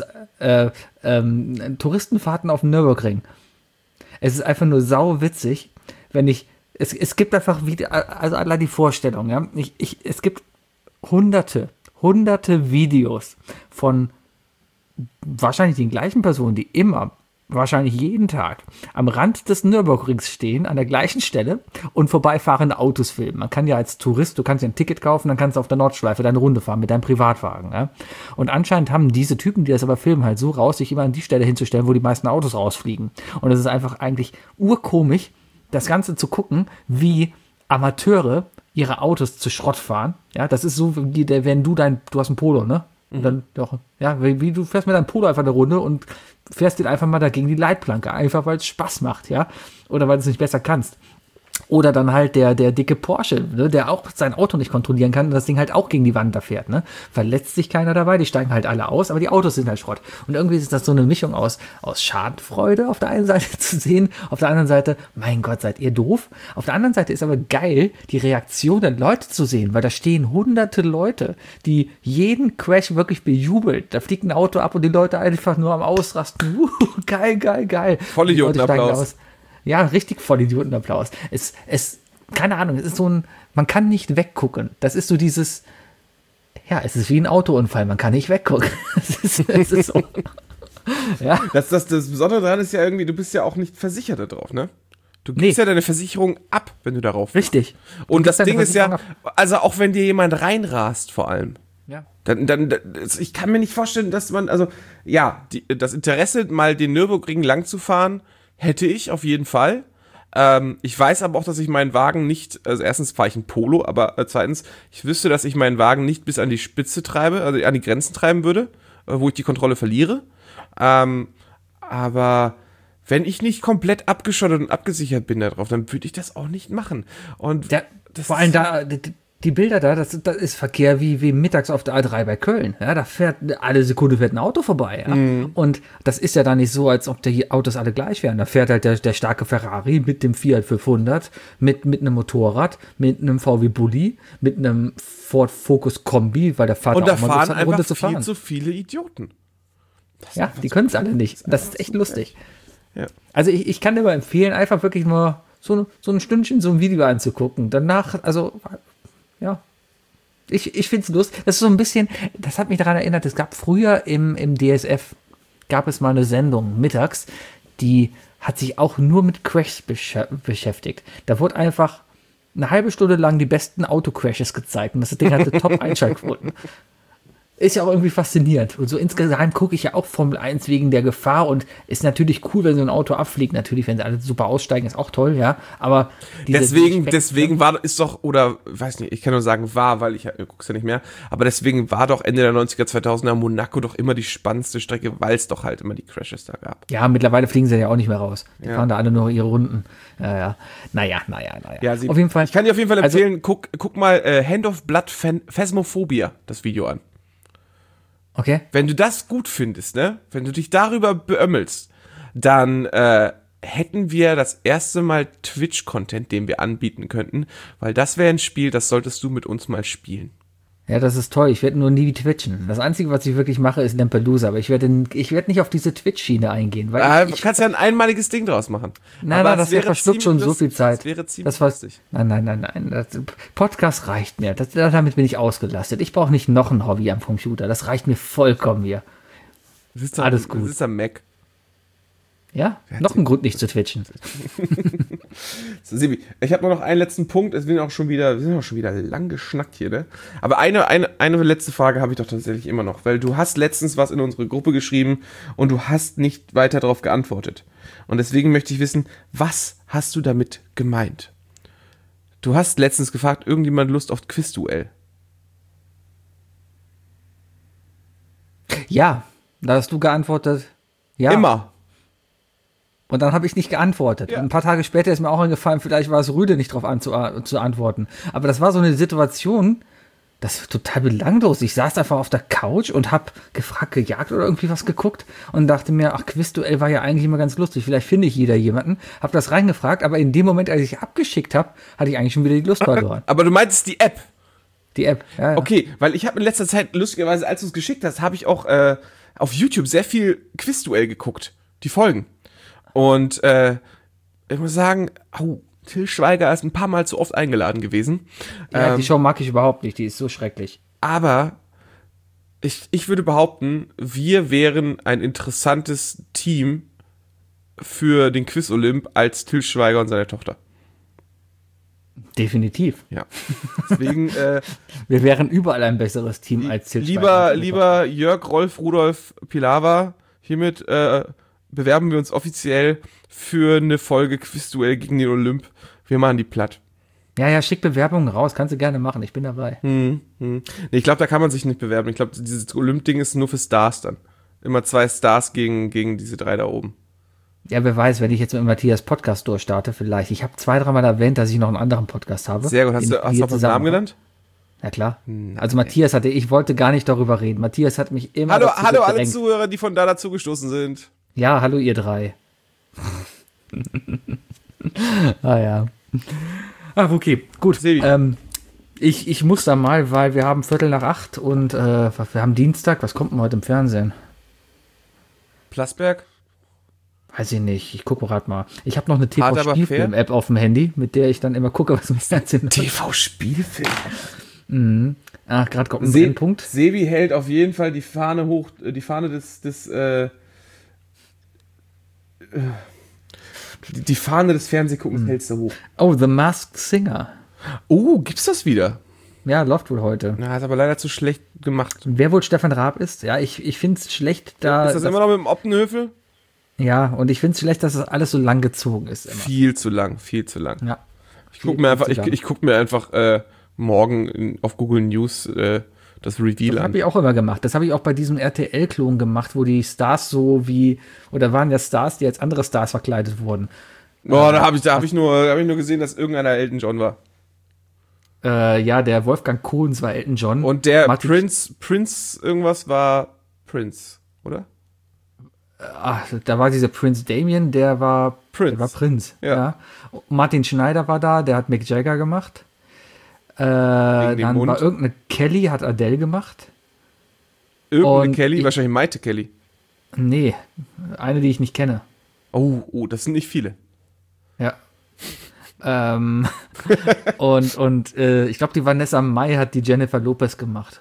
ist Touristenfahrten auf dem Nürburgring. Es ist einfach nur sau witzig, wenn es gibt einfach wieder, also allein die Vorstellung, ja, es gibt hunderte Videos von wahrscheinlich den gleichen Personen, die immer, wahrscheinlich jeden Tag, am Rand des Nürburgrings stehen, an der gleichen Stelle und vorbeifahrende Autos filmen. Man kann ja als Tourist, du kannst ja ein Ticket kaufen, dann kannst du auf der Nordschleife deine Runde fahren mit deinem Privatwagen. Ja? Und anscheinend haben diese Typen, die das aber filmen, halt so raus, sich immer an die Stelle hinzustellen, wo die meisten Autos rausfliegen. Und es ist einfach eigentlich urkomisch, das Ganze zu gucken, wie Amateure ihre Autos zu Schrott fahren. Ja, das ist so, wenn du hast ein Polo, ne? Und dann doch, ja, wie du fährst mit deinem Polo einfach eine Runde und fährst den einfach mal da gegen die Leitplanke, einfach weil es Spaß macht, ja, oder weil du es nicht besser kannst. Oder dann halt der dicke Porsche, ne, der auch sein Auto nicht kontrollieren kann und das Ding halt auch gegen die Wand da fährt. Ne? Verletzt sich keiner dabei, die steigen halt alle aus, aber die Autos sind halt Schrott. Und irgendwie ist das so eine Mischung aus Schadenfreude auf der einen Seite zu sehen, auf der anderen Seite, mein Gott, seid ihr doof? Auf der anderen Seite ist aber geil, die Reaktion der Leute zu sehen, weil da stehen hunderte Leute, die jeden Crash wirklich bejubeln. Da fliegt ein Auto ab und die Leute einfach nur am Ausrasten. Geil, geil, geil. Vollidiotenapplaus. Ja, richtig Vollidiotenapplaus. Keine Ahnung, es ist so man kann nicht weggucken. Das ist so dieses, ja, es ist wie ein Autounfall, man kann nicht weggucken. Es ist so. Ja. Das Besondere daran ist ja irgendwie, du bist ja auch nicht versichert darauf, ne? Du gibst ja deine Versicherung ab, wenn du darauf bist. Richtig. Und das Ding ist ja, also auch wenn dir jemand reinrast vor allem, ja. Dann, ich kann mir nicht vorstellen, dass man, also, ja, das Interesse, mal den Nürburgring lang zu fahren, hätte ich auf jeden Fall. Ich weiß aber auch, dass ich meinen Wagen nicht, also erstens fahre ich ein Polo, aber zweitens, ich wüsste, dass ich meinen Wagen nicht bis an die Spitze treibe, also an die Grenzen treiben würde, wo ich die Kontrolle verliere. Aber wenn ich nicht komplett abgeschottet und abgesichert bin darauf, dann würde ich das auch nicht machen. Und vor allem die Bilder das ist Verkehr wie mittags auf der A3 bei Köln. Ja, da fährt alle Sekunde ein Auto vorbei. Ja? Und das ist ja dann nicht so, als ob die Autos alle gleich wären. Da fährt halt der starke Ferrari mit dem Fiat 500, mit einem Motorrad, mit einem VW Bulli, mit einem Ford Focus Kombi, weil der Vater und da auch mal fahren Lust hat, eine Runde einfach zu fahren. viel zu viele Idioten. Ja, die können es alle nicht. Das ist echt lustig. Ja. Also ich kann dir mal empfehlen, einfach wirklich nur so ein Stündchen so ein Video anzugucken. Danach, also ja, ich finde es lustig. Das ist so ein bisschen, das hat mich daran erinnert, es gab früher im DSF, gab es mal eine Sendung mittags, die hat sich auch nur mit Crashs beschäftigt. Da wurde einfach eine halbe Stunde lang die besten Autocrashes gezeigt und das Ding hatte Top-Einschaltquoten. Ist ja auch irgendwie faszinierend. Und so insgesamt gucke ich ja auch Formel 1 wegen der Gefahr und ist natürlich cool, wenn so ein Auto abfliegt. Natürlich, wenn sie alle super aussteigen, ist auch toll, ja. Aber deswegen ist doch, oder, weiß nicht, ich kann nur sagen, weil ich guck's ja nicht mehr, aber deswegen war doch Ende der 90er, 2000er Monaco doch immer die spannendste Strecke, weil es doch halt immer die Crashes da gab. Ja, mittlerweile fliegen sie ja auch nicht mehr raus. Die fahren da alle nur ihre Runden. Ja. Naja. Ja, auf jeden Fall. Ich kann dir auf jeden Fall empfehlen, guck mal Hand of Blood Phasmophobia, das Video an. Okay. Wenn du das gut findest, ne, wenn du dich darüber beömmelst, dann hätten wir das erste Mal Twitch-Content, den wir anbieten könnten, weil das wäre ein Spiel, das solltest du mit uns mal spielen. Ja, das ist toll. Ich werde nur nie twitchen. Das Einzige, was ich wirklich mache, ist Lampelusa. Aber ich werde nicht auf diese Twitch-Schiene eingehen. Weil du kannst ja ein einmaliges Ding draus machen. Nein, das verschluckt schon so viel Zeit. Das wäre ziemlich lustig. Nein. Podcast reicht mir. Damit bin ich ausgelastet. Ich brauche nicht noch ein Hobby am Computer. Das reicht mir vollkommen hier. Alles gut. Das ist am Mac. Ja, noch ein Grund nicht zu twitchen. So, Sebi, ich habe nur noch einen letzten Punkt. Wir sind auch schon wieder lang geschnackt hier, ne? Aber eine letzte Frage habe ich doch tatsächlich immer noch, weil du hast letztens was in unsere Gruppe geschrieben und du hast nicht weiter darauf geantwortet. Und deswegen möchte ich wissen, was hast du damit gemeint? Du hast letztens gefragt, irgendjemand Lust auf Quizduell? Ja, da hast du geantwortet. Ja. Immer. Und dann habe ich nicht geantwortet. Ja. Und ein paar Tage später ist mir auch eingefallen, vielleicht war es Rüde, nicht drauf zu antworten. Aber das war so eine Situation, das war total belanglos. Ich saß einfach auf der Couch und habe gefragt, gejagt oder irgendwie was geguckt und dachte mir, ach, Quizduell war ja eigentlich immer ganz lustig. Vielleicht finde ich jemanden. Habe das reingefragt, aber in dem Moment, als ich abgeschickt habe, hatte ich eigentlich schon wieder die Lust verloren. Aber du meintest die App? Die App, ja. Okay, weil ich habe in letzter Zeit, lustigerweise, als du es geschickt hast, habe ich auch auf YouTube sehr viel Quizduell geguckt. Die Folgen. Und ich muss sagen, Til Schweiger ist ein paar Mal zu oft eingeladen gewesen. Ja, die Show mag ich überhaupt nicht, die ist so schrecklich. Aber ich würde behaupten, wir wären ein interessantes Team für den Quiz-Olymp als Til Schweiger und seine Tochter. Definitiv. Ja. Deswegen, wir wären überall ein besseres Team als Til Schweiger. Lieber Jörg, Rolf, Rudolf, Pilawa, hiermit bewerben wir uns offiziell für eine Folge Quizduell gegen den Olymp. Wir machen die platt. Ja, schick Bewerbungen raus, kannst du gerne machen, ich bin dabei. Nee, ich glaube, da kann man sich nicht bewerben. Ich glaube, dieses Olymp-Ding ist nur für Stars dann. Immer 2 Stars gegen diese 3 da oben. Ja, wer weiß, wenn ich jetzt mit Matthias Podcast durchstarte, vielleicht. Ich habe 2-3 Mal erwähnt, dass ich noch einen anderen Podcast habe. Sehr gut. Hast du wir auch den zusammen Namen genannt? Ja, klar. Also Matthias ich wollte gar nicht darüber reden. Matthias hat mich immer dazu Hallo alle gedrängt. Zuhörer, die von da dazugestoßen sind. Ja, hallo ihr 3. Ja. Okay, gut. Sebi. Ich muss da mal, weil wir haben 7:45 und wir haben Dienstag. Was kommt denn heute im Fernsehen? Plasberg? Weiß ich nicht. Ich gucke gerade mal. Ich habe noch eine Hart, aber TV-Spielfilm-App auf dem Handy, mit der ich dann immer gucke, was im Fernsehen läuft. TV-Spielfilm. Ach, gerade kommt ein Brennpunkt. Sebi hält auf jeden Fall die Fahne hoch, die Fahne die Fahne des Fernsehguckens hältst du hoch. Oh, The Masked Singer. Oh, gibt's das wieder? Ja, läuft wohl heute. Na, ist aber leider zu schlecht gemacht. Wer wohl Stefan Raab ist? Ja, ich finde es schlecht, da. Ist das immer noch mit dem Optenhöfel? Ja, und ich finde es schlecht, dass das alles so lang gezogen ist. Immer. Viel zu lang. Ja. Ich guck mir einfach morgen auf Google News das Reveal Das an. habe ich auch immer gemacht. Das habe ich auch bei diesem RTL-Klon gemacht, wo die Stars oder waren ja Stars, die als andere Stars verkleidet wurden. Boah, da hab ich nur gesehen, dass irgendeiner Elton John war. Ja, der Wolfgang Kohns war Elton John. Und der Martin- Prince irgendwas war Prince, oder? Da war dieser Prince Damien, der war Prince. Ja. Martin Schneider war da, der hat Mick Jagger gemacht. Dann dem Mund. war irgendeine Kelly, hat Adele gemacht. Irgendeine Und Kelly, ich- wahrscheinlich Maite Kelly. Nee, eine, die ich nicht kenne. Oh, das sind nicht viele. Ja. und ich glaube, die Vanessa Mai hat die Jennifer Lopez gemacht.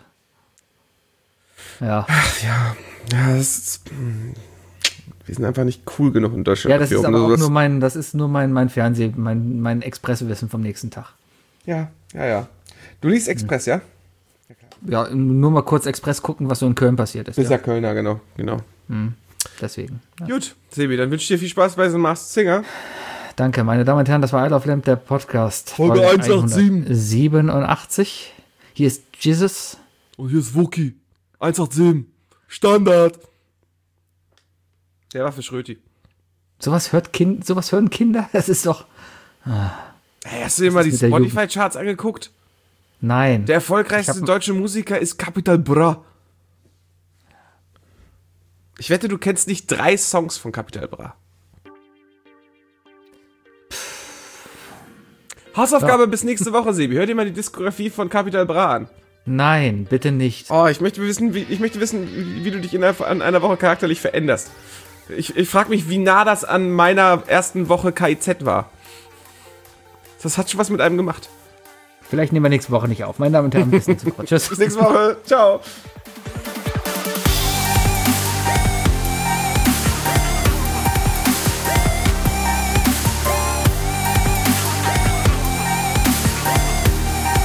Ja. Ja, wir sind einfach nicht cool genug in Deutschland. Ja, das ist um aber auch sowas- nur mein mein Expresswissen vom nächsten Tag. Ja. Du liest Express, ja? Ja, nur mal kurz Express gucken, was so in Köln passiert ist. Bist Ja. ja Kölner, genau. Deswegen. Ja. Gut, Sebi, dann wünsche ich dir viel Spaß bei The Masked Singer. Danke, meine Damen und Herren, das war Isle of Lamp, der Podcast. Folge 187. 187. Hier ist Jesus. Und hier ist Wookie. 187. Standard. Der war für Schröti. Sowas hören Kinder? Das ist doch. Hey, hast du dir mal die mit der Spotify-Charts angeguckt? Nein. Der erfolgreichste deutsche Musiker ist Capital Bra. Ich wette, du kennst nicht 3 Songs von Capital Bra. Hausaufgabe bis nächste Woche, Sebi. Hör dir mal die Diskografie von Capital Bra an. Nein, bitte nicht. Oh, ich möchte wissen, wie du dich innerhalb an einer Woche charakterlich veränderst. Ich frage mich, wie nah das an meiner ersten Woche KIZ war. Das hat schon was mit einem gemacht. Vielleicht nehmen wir nächste Woche nicht auf. Meine Damen und Herren, bis nächste Woche. Tschüss. Bis nächste Woche. Ciao.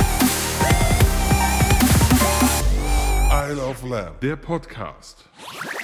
Isle of Lamp, der Podcast.